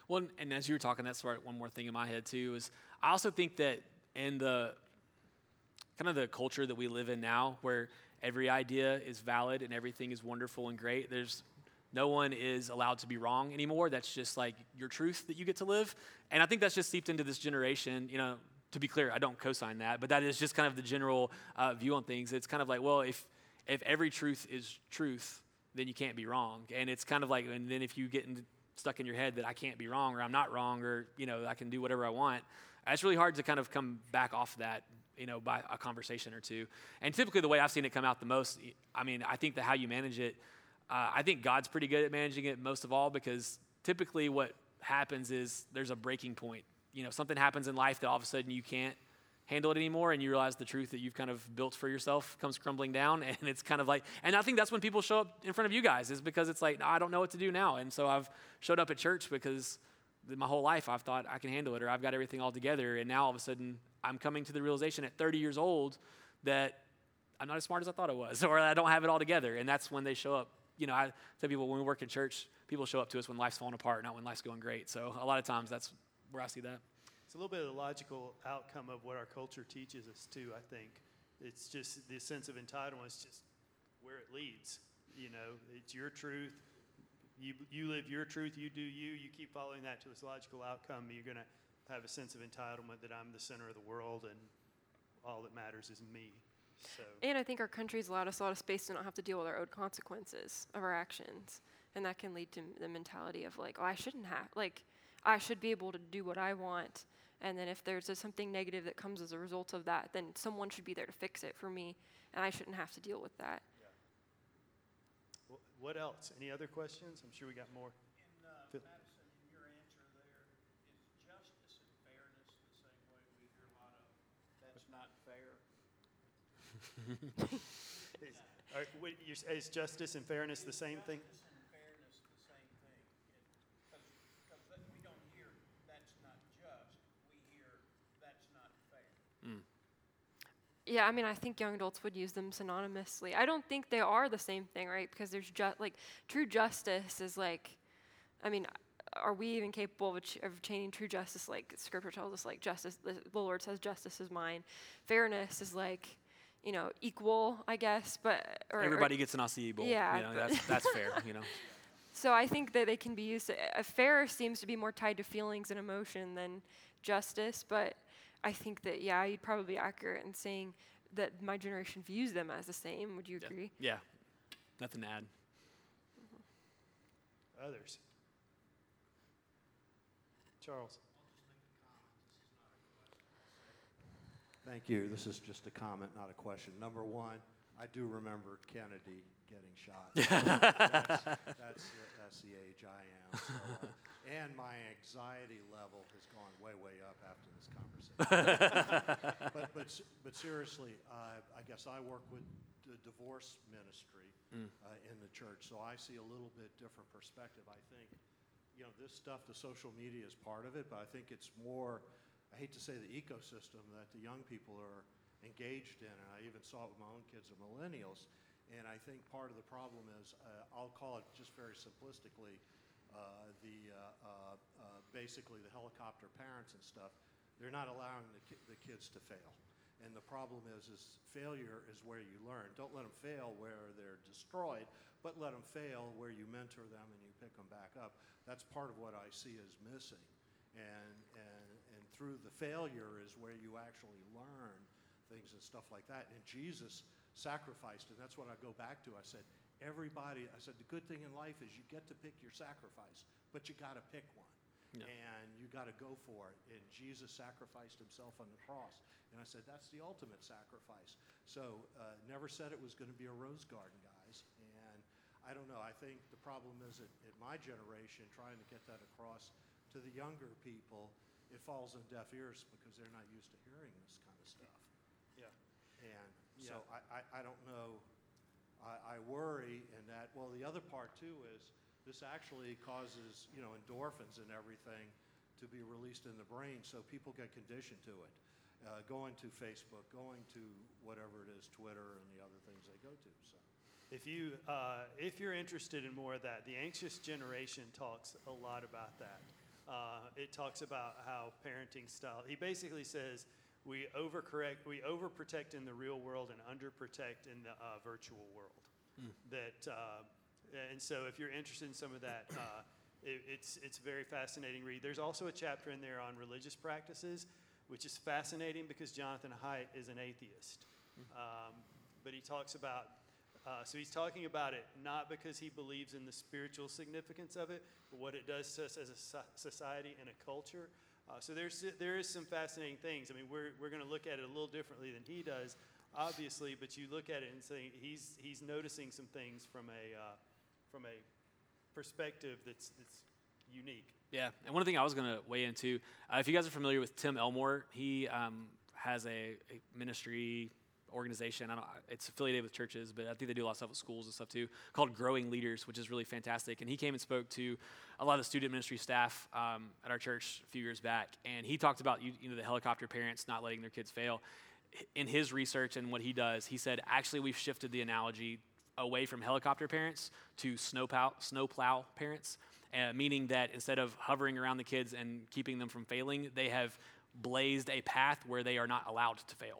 Well, and- and as you were talking, that's sort of one more thing in my head too. Is I also think that in the kind of the culture that we live in now, where every idea is valid and everything is wonderful and great, there's no one is allowed to be wrong anymore. That's just like your truth that you get to live. And I think that's just seeped into this generation. You know, to be clear, I don't co-sign that, but that is just kind of the general uh, view on things. It's kind of like, well, if if every truth is truth, then you can't be wrong. And it's kind of like, and then if you get in, stuck in your head that I can't be wrong or I'm not wrong or, you know, I can do whatever I want, it's really hard to kind of come back off that, you know, by a conversation or two. And typically the way I've seen it come out the most, I mean, I think that how you manage it, uh, I think God's pretty good at managing it most of all, because typically what happens is there's a breaking point. You know, something happens in life that all of a sudden you can't handle it anymore, and you realize the truth that you've kind of built for yourself comes crumbling down, and it's kind of like, and I think that's when people show up in front of you guys, is because it's like, I don't know what to do now. And so I've showed up at church because my whole life I've thought I can handle it, or I've got everything all together, and now all of a sudden I'm coming to the realization at thirty years old that I'm not as smart as I thought I was, or I don't have it all together. And that's when they show up. You know, I tell people when we work in church, people show up to us when life's falling apart, not when life's going great. So a lot of times that's where I see that. It's a little bit of the logical outcome of what our culture teaches us too, I think. It's just the sense of entitlement is just where it leads. You know, it's your truth. You you live your truth, you do you, you keep following that to its logical outcome, you're going to have a sense of entitlement that I'm the center of the world and all that matters is me. So. And I think our country's allowed us a lot of space to not have to deal with our own consequences of our actions. And that can lead to the mentality of like, oh, I shouldn't have, like, I should be able to do what I want. And then if there's a, something negative that comes as a result of that, then someone should be there to fix it for me, and I shouldn't have to deal with that. Yeah. Well, what else? Any other questions? I'm sure we got more. In uh, Phil- Madison, in your answer there, is justice and fairness the same way we hear a lot of, that's not fair? Is, are, what, you're, is justice and fairness the same thing? Justice and fairness the same thing? Because we don't hear that's not just, we hear that's not fair. Yeah, I mean, I think young adults would use them synonymously. I don't think they are the same thing, right? Because there's just like true justice is like, I mean, are we even capable of, ach- of attaining true justice? Like Scripture tells us, like justice, the, the Lord says, justice is mine. Fairness is like, you know, equal, I guess, but or, Everybody or, gets an acai bowl. Yeah, You know, but- that's, that's fair, you know. So I think that they can be used. A fair seems to be more tied to feelings and emotion than justice, but I think that, yeah, you'd probably be accurate in saying that my generation views them as the same. Would you agree? Yeah, nothing to add. Others. Charles. Thank you. This is just a comment, not a question. Number one, I do remember Kennedy getting shot. that's, that's, that's the age I am. So, uh, and my anxiety level has gone way, way up after this conversation. but, but, s- but seriously, uh, I guess I work with the divorce ministry Mm. uh, in the church, so I see a little bit different perspective. I think, you know, this stuff, the social media is part of it, but I think it's more, I hate to say the ecosystem that the young people are engaged in, and I even saw it with my own kids are millennials, and I think part of the problem is, uh, I'll call it just very simplistically, uh, the uh, uh, uh, basically the helicopter parents and stuff, they're not allowing the, ki- the kids to fail. And the problem is, is failure is where you learn. Don't let them fail where they're destroyed, but let them fail where you mentor them and you pick them back up. That's part of what I see as missing. And, and, and through the failure is where you actually learn things and stuff like that. And Jesus sacrificed, and that's what I go back to. I said, everybody, I said, the good thing in life is you get to pick your sacrifice, but you got to pick one. Yeah. And you got to go for it. And Jesus sacrificed himself on the cross. And I said, that's the ultimate sacrifice. So uh, never said it was going to be a rose garden, guys. And I don't know. I think the problem is at, at my generation, trying to get that across to the younger people, it falls on deaf ears because they're not used to hearing this kind of stuff. Yeah. And Yeah. so I, I, I don't know. I, I worry in that, well, the other part too is this actually causes, you know, endorphins and everything to be released in the brain, so people get conditioned to it. Uh, going to Facebook, going to whatever it is, Twitter and the other things they go to. So If you uh, if you're interested in more of that, the Anxious Generation talks a lot about that. uh, it talks about how parenting style. He basically says we overcorrect, we overprotect in the real world and underprotect in the uh, virtual world. Mm. That uh, and so if you're interested in some of that, uh, it, it's it's a very fascinating read. There's also a chapter in there on religious practices, which is fascinating because Jonathan Haidt is an atheist, um, but he talks about. Uh, so he's talking about it not because he believes in the spiritual significance of it, but what it does to us as a so- society and a culture. Uh, so there's there is some fascinating things. I mean, we're we're going to look at it a little differently than he does, obviously. But you look at it and say he's he's noticing some things from a uh, from a perspective that's that's unique. Yeah, and one thing I was going to weigh into, uh, if you guys are familiar with Tim Elmore, he um, has a, a ministry organization. I don't, it's affiliated with churches, but I think they do a lot of stuff with schools and stuff too, called Growing Leaders, which is really fantastic. And he came and spoke to a lot of the student ministry staff um, at our church a few years back, and he talked about you, you know the helicopter parents not letting their kids fail. In his research and what he does, he said actually we've shifted the analogy away from helicopter parents to snowplow snowplow parents, uh, meaning that instead of hovering around the kids and keeping them from failing, they have blazed a path where they are not allowed to fail.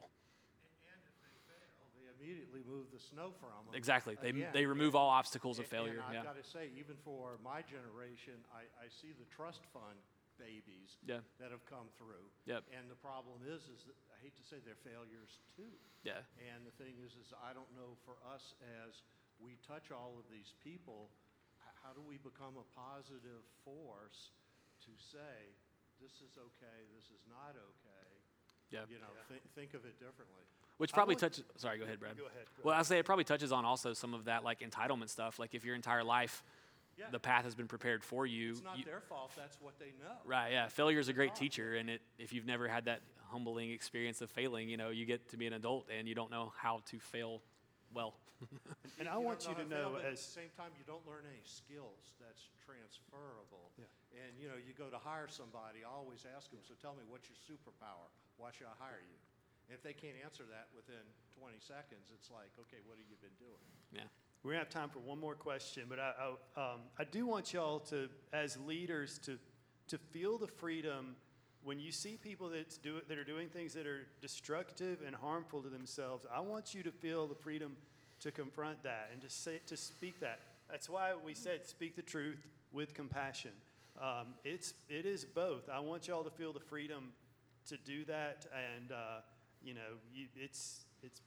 Immediately move the snow from them. Exactly. They Again, they remove and, all obstacles of and, failure. And I've yeah. got to say, even for my generation, I, I see the trust fund babies yeah. that have come through. Yep. And the problem is, is that I hate to say they're failures too. Yeah. And the thing is, is I don't know for us as we touch all of these people, h- how do we become a positive force to say, this is okay, this is not okay? Yeah. You know, Yeah. th- think of it differently. Which I probably want- touches. Sorry, go ahead, Brad. Go ahead. Go Well, ahead. I'll say it probably touches on also some of that like entitlement stuff. Like if your entire life, Yeah. the path has been prepared for you. It's not you- their fault, that's what they know. Right. Yeah. Failure is a great Oh. teacher, and it if you've never had that humbling experience of failing, you know, you get to be an adult and you don't know how to fail well. And I don't want you how to fail, know but at as- the same time, you don't learn any skills that's transferable. Yeah. And, you know, you go to hire somebody, I always ask them, so tell me, what's your superpower? Why should I hire you? And if they can't answer that within twenty seconds, it's like, okay, what have you been doing? Yeah. We're gonna have time for one more question, but I, I, um, I do want y'all to, as leaders, to to feel the freedom when you see people that's do, that are doing things that are destructive and harmful to themselves. I want you to feel the freedom to confront that and to say to speak that. That's why we said speak the truth with compassion. Um, it's it is both. I want y'all to feel the freedom to do that, and uh, you know, you, it's it's.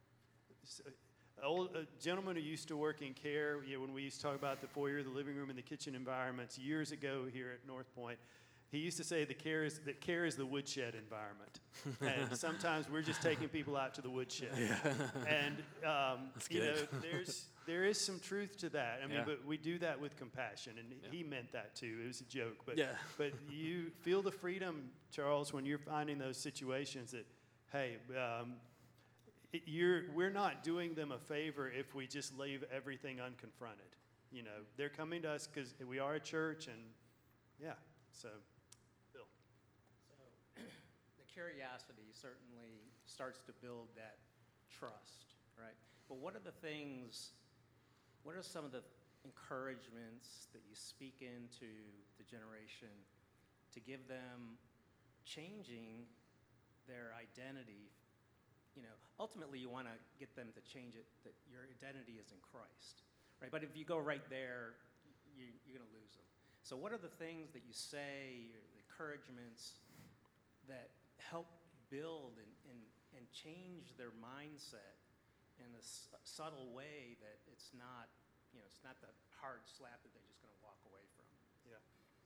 it's uh, old a gentleman who used to work in care, you know, when we used to talk about the foyer, the living room, and the kitchen environments years ago here at North Point, he used to say the care is that care is the woodshed environment, and sometimes we're just taking people out to the woodshed. And um, you know, good. there's there is some truth to that. I mean, Yeah. but we do that with compassion, and Yeah. he meant that too. It was a joke, but Yeah. but you feel the freedom, Charles, when you're finding those situations that, hey. Um, it- You're, we're not doing them a favor if we just leave everything unconfronted. You know, they're coming to us because we are a church, and yeah. So, Bill. So the curiosity certainly starts to build that trust, right? But what are the things, what are some of the encouragements that you speak into the generation to give them changing their identity? You know, ultimately you want to get them to change it, that your identity is in Christ, right? But if you go right there, you, you're going to lose them. So what are the things that you say, or the encouragements that help build and, and, and change their mindset in a s- subtle way that it's not, you know, it's not the hard slap that they're just going to walk away from? Yeah.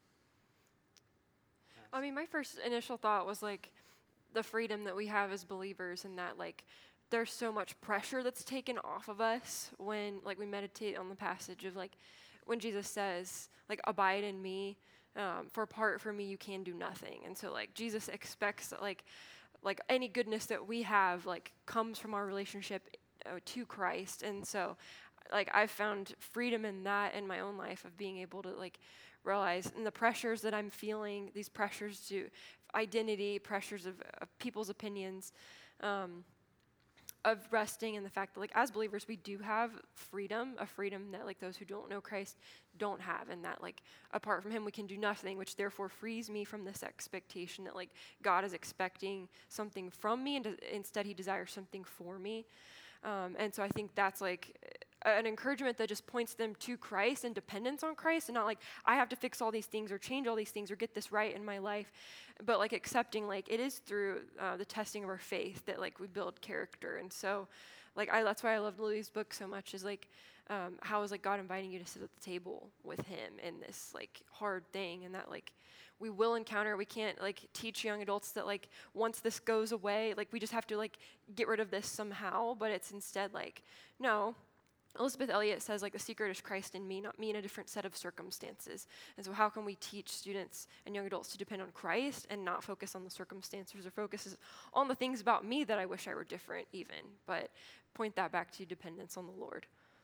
I mean, my first initial thought was like the freedom that we have as believers, and that like there's so much pressure that's taken off of us when like we meditate on the passage of like when Jesus says like abide in me, um, for apart from me you can do nothing. And so like Jesus expects that like like any goodness that we have like comes from our relationship uh, to Christ. And so like I've found freedom in that in my own life of being able to like realize in the pressures that I'm feeling, these pressures to identity, pressures of, of people's opinions, um, of resting in the fact that, like, as believers, we do have freedom, a freedom that, like, those who don't know Christ don't have, and that, like, apart from him, we can do nothing, which therefore frees me from this expectation that, like, God is expecting something from me, and de- instead he desires something for me. Um, and so I think that's, like, an encouragement that just points them to Christ and dependence on Christ, and not like, I have to fix all these things or change all these things or get this right in my life, but like accepting, like, it is through uh, the testing of our faith that, like, we build character. And so, like, I that's why I love Lily's book so much, is like, um, how is, like, God inviting you to sit at the table with him in this, like, hard thing, and that, like, we will encounter, we can't, like, teach young adults that, like, once this goes away, like, we just have to, like, get rid of this somehow, but it's instead like, no. Elizabeth Elliot says, like, the secret is Christ in me, not me in a different set of circumstances. And so how can we teach students and young adults to depend on Christ and not focus on the circumstances or focus on the things about me that I wish I were different even, but point that back to dependence on the Lord.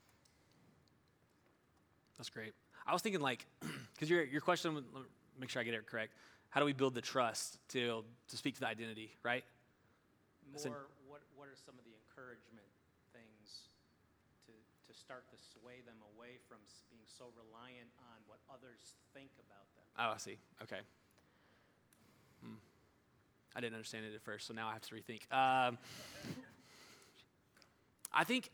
That's great. I was thinking, like, because your your question, let me make sure I get it correct. How do we build the trust to to speak to the identity, right? That's More, an- what, what are some of the encouragement things to, to start to sway them away from s- being so reliant on what others think about them? Oh, I see. Okay. Hmm. I didn't understand it at first, so now I have to rethink. Um, I think,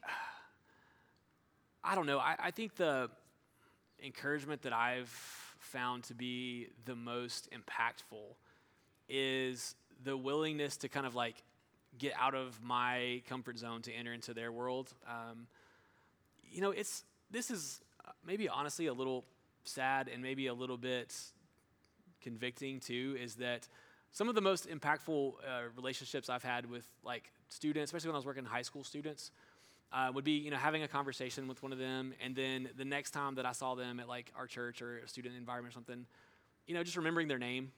I don't know, I, I think the encouragement that I've found to be the most impactful is the willingness to kind of, like, get out of my comfort zone to enter into their world. Um, you know, it's this is maybe honestly a little sad and maybe a little bit convicting too, is that some of the most impactful uh, relationships I've had with, like, students, especially when I was working high school students, uh, would be, you know, having a conversation with one of them, and then the next time that I saw them at, like, our church or a student environment or something, you know, just remembering their name.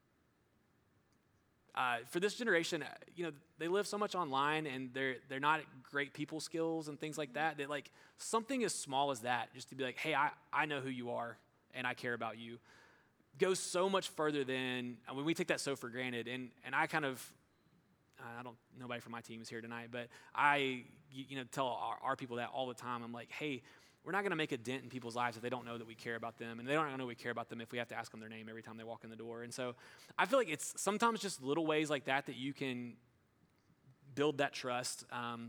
Uh, for this generation, uh, you know, they live so much online, and they're they're not great people skills and things like that, that, like, something as small as that, just to be like, hey, I, I know who you are, and I care about you, goes so much further than, I mean, we take that so for granted. And, and I kind of, I don't, nobody from my team is here tonight, but I, you know, tell our, our people that all the time. I'm like, hey, we're not going to make a dent in people's lives if they don't know that we care about them. And they don't know we care about them if we have to ask them their name every time they walk in the door. And so I feel like it's sometimes just little ways like that that you can build that trust. Um,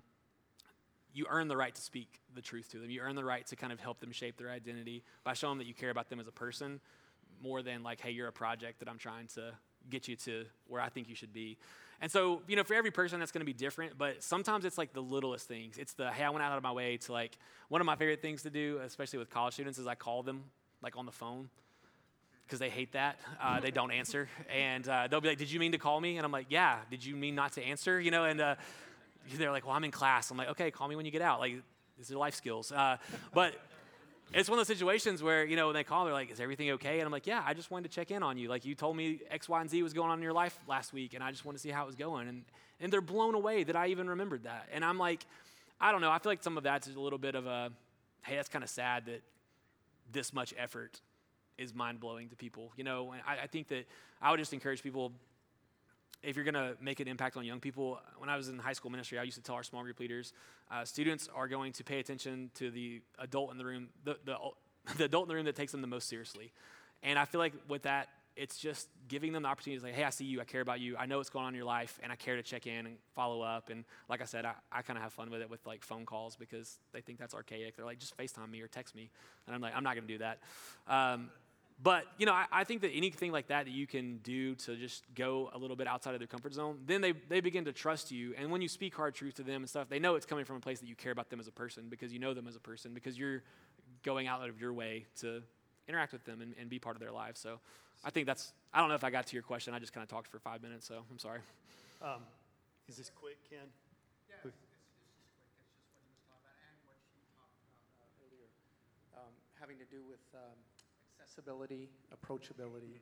you earn the right to speak the truth to them. You earn the right to kind of help them shape their identity by showing them that you care about them as a person, more than like, hey, you're a project that I'm trying to get you to where I think you should be. And so, you know, for every person that's going to be different, but sometimes it's like the littlest things. It's the, hey, I went out of my way to, like, one of my favorite things to do, especially with college students, is I call them, like, on the phone, because they hate that. Uh, they don't answer. And uh, they'll be like, did you mean to call me? And I'm like, yeah, did you mean not to answer? You know, and uh, they're like, well, I'm in class. I'm like, okay, call me when you get out. Like, these are life skills. Uh, but it's one of those situations where, you know, when they call, they're like, is everything okay? And I'm like, yeah, I just wanted to check in on you. Like, you told me X, Y, and Z was going on in your life last week, and I just wanted to see how it was going. And and they're blown away that I even remembered that. And I'm like, I don't know. I feel like some of that's a little bit of a, hey, that's kind of sad that this much effort is mind-blowing to people. You know, and I, I think that I would just encourage people, if you're going to make an impact on young people, when I was in high school ministry, I used to tell our small group leaders, uh, students are going to pay attention to the adult in the room, the, the, the adult in the room that takes them the most seriously. And I feel like with that, it's just giving them the opportunity to say, hey, I see you, I care about you, I know what's going on in your life, and I care to check in and follow up. And like I said, I, I kind of have fun with it with, like, phone calls, because they think that's archaic. They're like, just FaceTime me or text me. And I'm like, I'm not going to do that. Um, But, you know, I, I think that anything like that that you can do to just go a little bit outside of their comfort zone, then they, they begin to trust you. And when you speak hard truth to them and stuff, they know it's coming from a place that you care about them as a person, because you know them as a person, because you're going out of your way to interact with them and, and be part of their lives. So I think that's, I don't know if I got to your question. I just kind of talked for five minutes, so I'm sorry. Um, is this quick, Ken? Yeah, Quick. it's, it's, it's just quick. It's just what he was talking about and what she talked about uh, earlier, um, having to do with um, accessibility, approachability,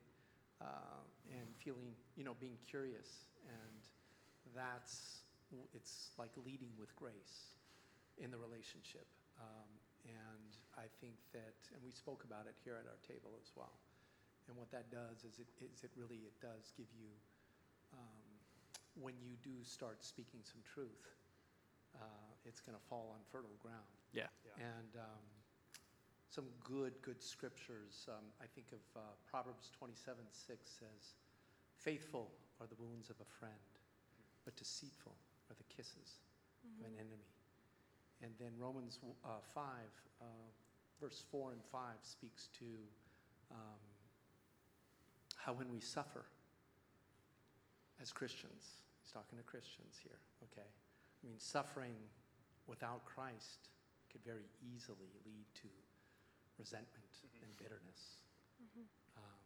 uh, and feeling, you know, being curious. And that's, it's like leading with grace in the relationship. Um, and I think that, and we spoke about it here at our table as well. And what that does is it, is it really, it does give you, um, when you do start speaking some truth, uh, it's going to fall on fertile ground. Yeah. Yeah. And um, some good, good scriptures. Um, I think of uh, Proverbs twenty-seven six says, "Faithful are the wounds of a friend, but deceitful are the kisses of an enemy." And then Romans uh, five, uh, verse four and five speaks to um, how when we suffer as Christians, he's talking to Christians here, okay? I mean, suffering without Christ could very easily lead to resentment and bitterness. Um,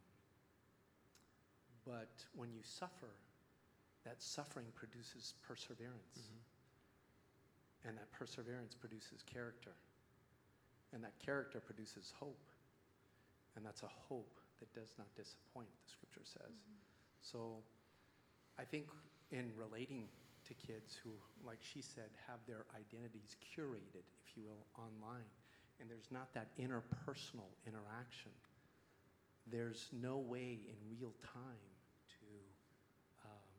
but when you suffer, that suffering produces perseverance. And that perseverance produces character. And that character produces hope. And that's a hope that does not disappoint, the scripture says. So I think in relating to kids who, like she said, have their identities curated, if you will, online, and there's not that interpersonal interaction, there's no way in real time to um,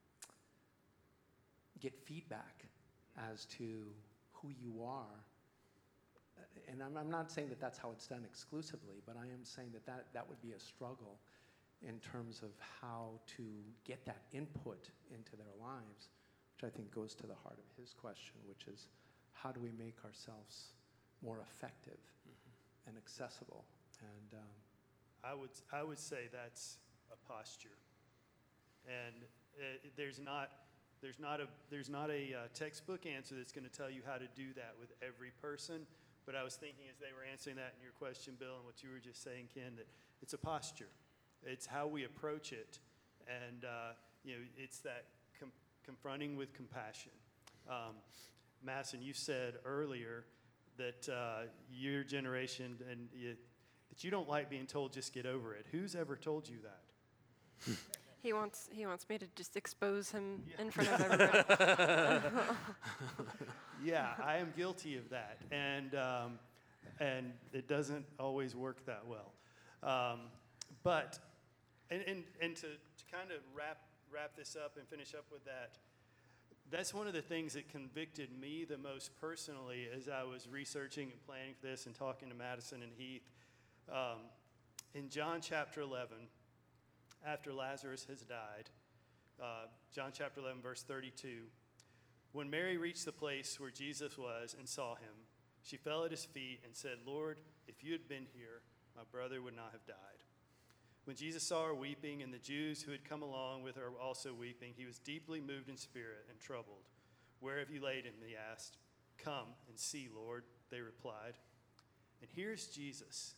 get feedback as to who you are. Uh, And I'm, I'm not saying that that's how it's done exclusively, but I am saying that, that that would be a struggle in terms of how to get that input into their lives, which I think goes to the heart of his question, which is how do we make ourselves more effective and accessible? And um, I would I would say that's a posture, and uh, there's not there's not a there's not a uh, textbook answer that's going to tell you how to do that with every person. But I was thinking as they were answering that in your question, Bill, and what you were just saying, Ken, that it's a posture. It's how we approach it, and uh, you know, it's that com- confronting with compassion. Um, Masson, you said earlier that uh, your generation and you, that you don't like being told just get over it. Who's ever told you that? He wants he wants me to just expose him in front of everyone. Yeah, I am guilty of that, and um, and it doesn't always work that well. Um, but and and, and to, to kind of wrap wrap this up and finish up with that, that's one of the things that convicted me the most personally as I was researching and planning for this and talking to Madison and Heath. Um, in John chapter eleven, after Lazarus has died, uh, John chapter eleven, verse thirty-two, when Mary reached the place where Jesus was and saw him, she fell at his feet and said, "Lord, if you had been here, my brother would not have died." When Jesus saw her weeping and the Jews who had come along with her also weeping, he was deeply moved in spirit and troubled. "Where have you laid him?" he asked. "Come and see, Lord," they replied. And here's Jesus.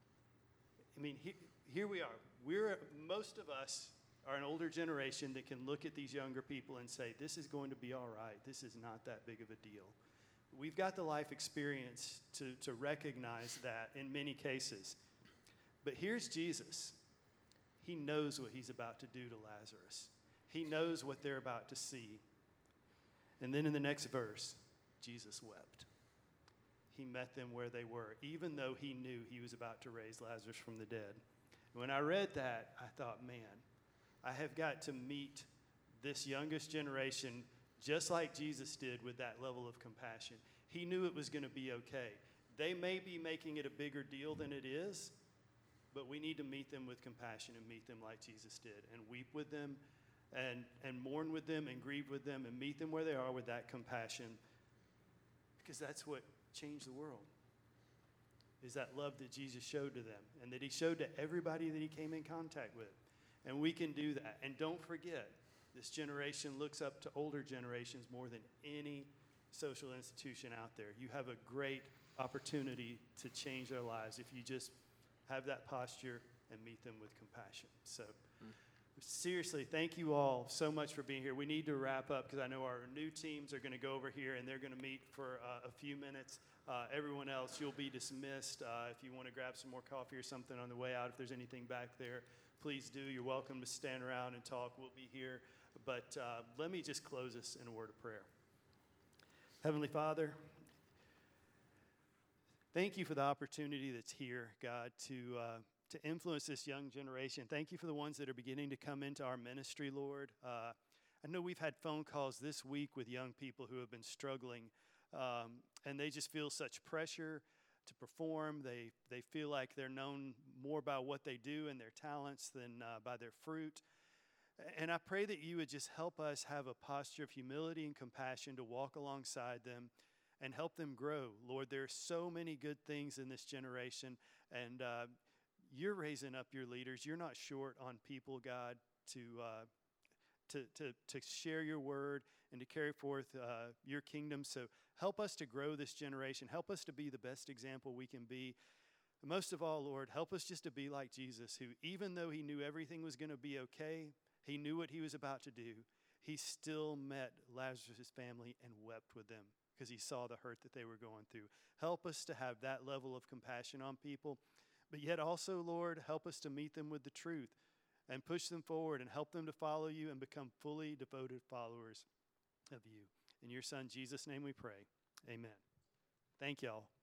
I mean, he, here we are. We're, most of us are an older generation that can look at these younger people and say, this is going to be all right. This is not that big of a deal. We've got the life experience to, to recognize that in many cases. But here's Jesus. He knows what he's about to do to Lazarus. He knows what they're about to see. And then in the next verse, Jesus wept. He met them where they were, even though he knew he was about to raise Lazarus from the dead. When I read that, I thought, man, I have got to meet this youngest generation just like Jesus did with that level of compassion. He knew it was going to be okay. They may be making it a bigger deal than it is, but we need to meet them with compassion and meet them like Jesus did and weep with them and, and mourn with them and grieve with them and meet them where they are with that compassion, because that's what changed the world. Is that love that Jesus showed to them and that he showed to everybody that he came in contact with. And we can do that. And don't forget, this generation looks up to older generations more than any social institution out there. You have a great opportunity to change their lives if you just have that posture and meet them with compassion. So mm. seriously, thank you all so much for being here. We need to wrap up because I know our new teams are going to go over here and they're going to meet for uh, a few minutes. Uh, everyone else, you'll be dismissed. Uh, if you want to grab some more coffee or something on the way out, if there's anything back there, please do. You're welcome to stand around and talk. We'll be here. But uh, let me just close this in a word of prayer. Heavenly Father, thank you for the opportunity that's here, God, to uh, to influence this young generation. Thank you for the ones that are beginning to come into our ministry, Lord. Uh, I know we've had phone calls this week with young people who have been struggling, um, and they just feel such pressure to perform. They, they feel like they're known more by what they do and their talents than uh, by their fruit. And I pray that you would just help us have a posture of humility and compassion to walk alongside them and help them grow. Lord, there are so many good things in this generation, and uh, you're raising up your leaders. You're not short on people, God, to, uh, to, to, to share your word and to carry forth uh, your kingdom. So help us to grow this generation. Help us to be the best example we can be. Most of all, Lord, help us just to be like Jesus, who even though he knew everything was going to be okay, he knew what he was about to do, he still met Lazarus' family and wept with them because he saw the hurt that they were going through. Help us to have that level of compassion on people, but yet also, Lord, help us to meet them with the truth and push them forward and help them to follow you and become fully devoted followers of you. In your son, Jesus' name we pray. Amen. Thank y'all.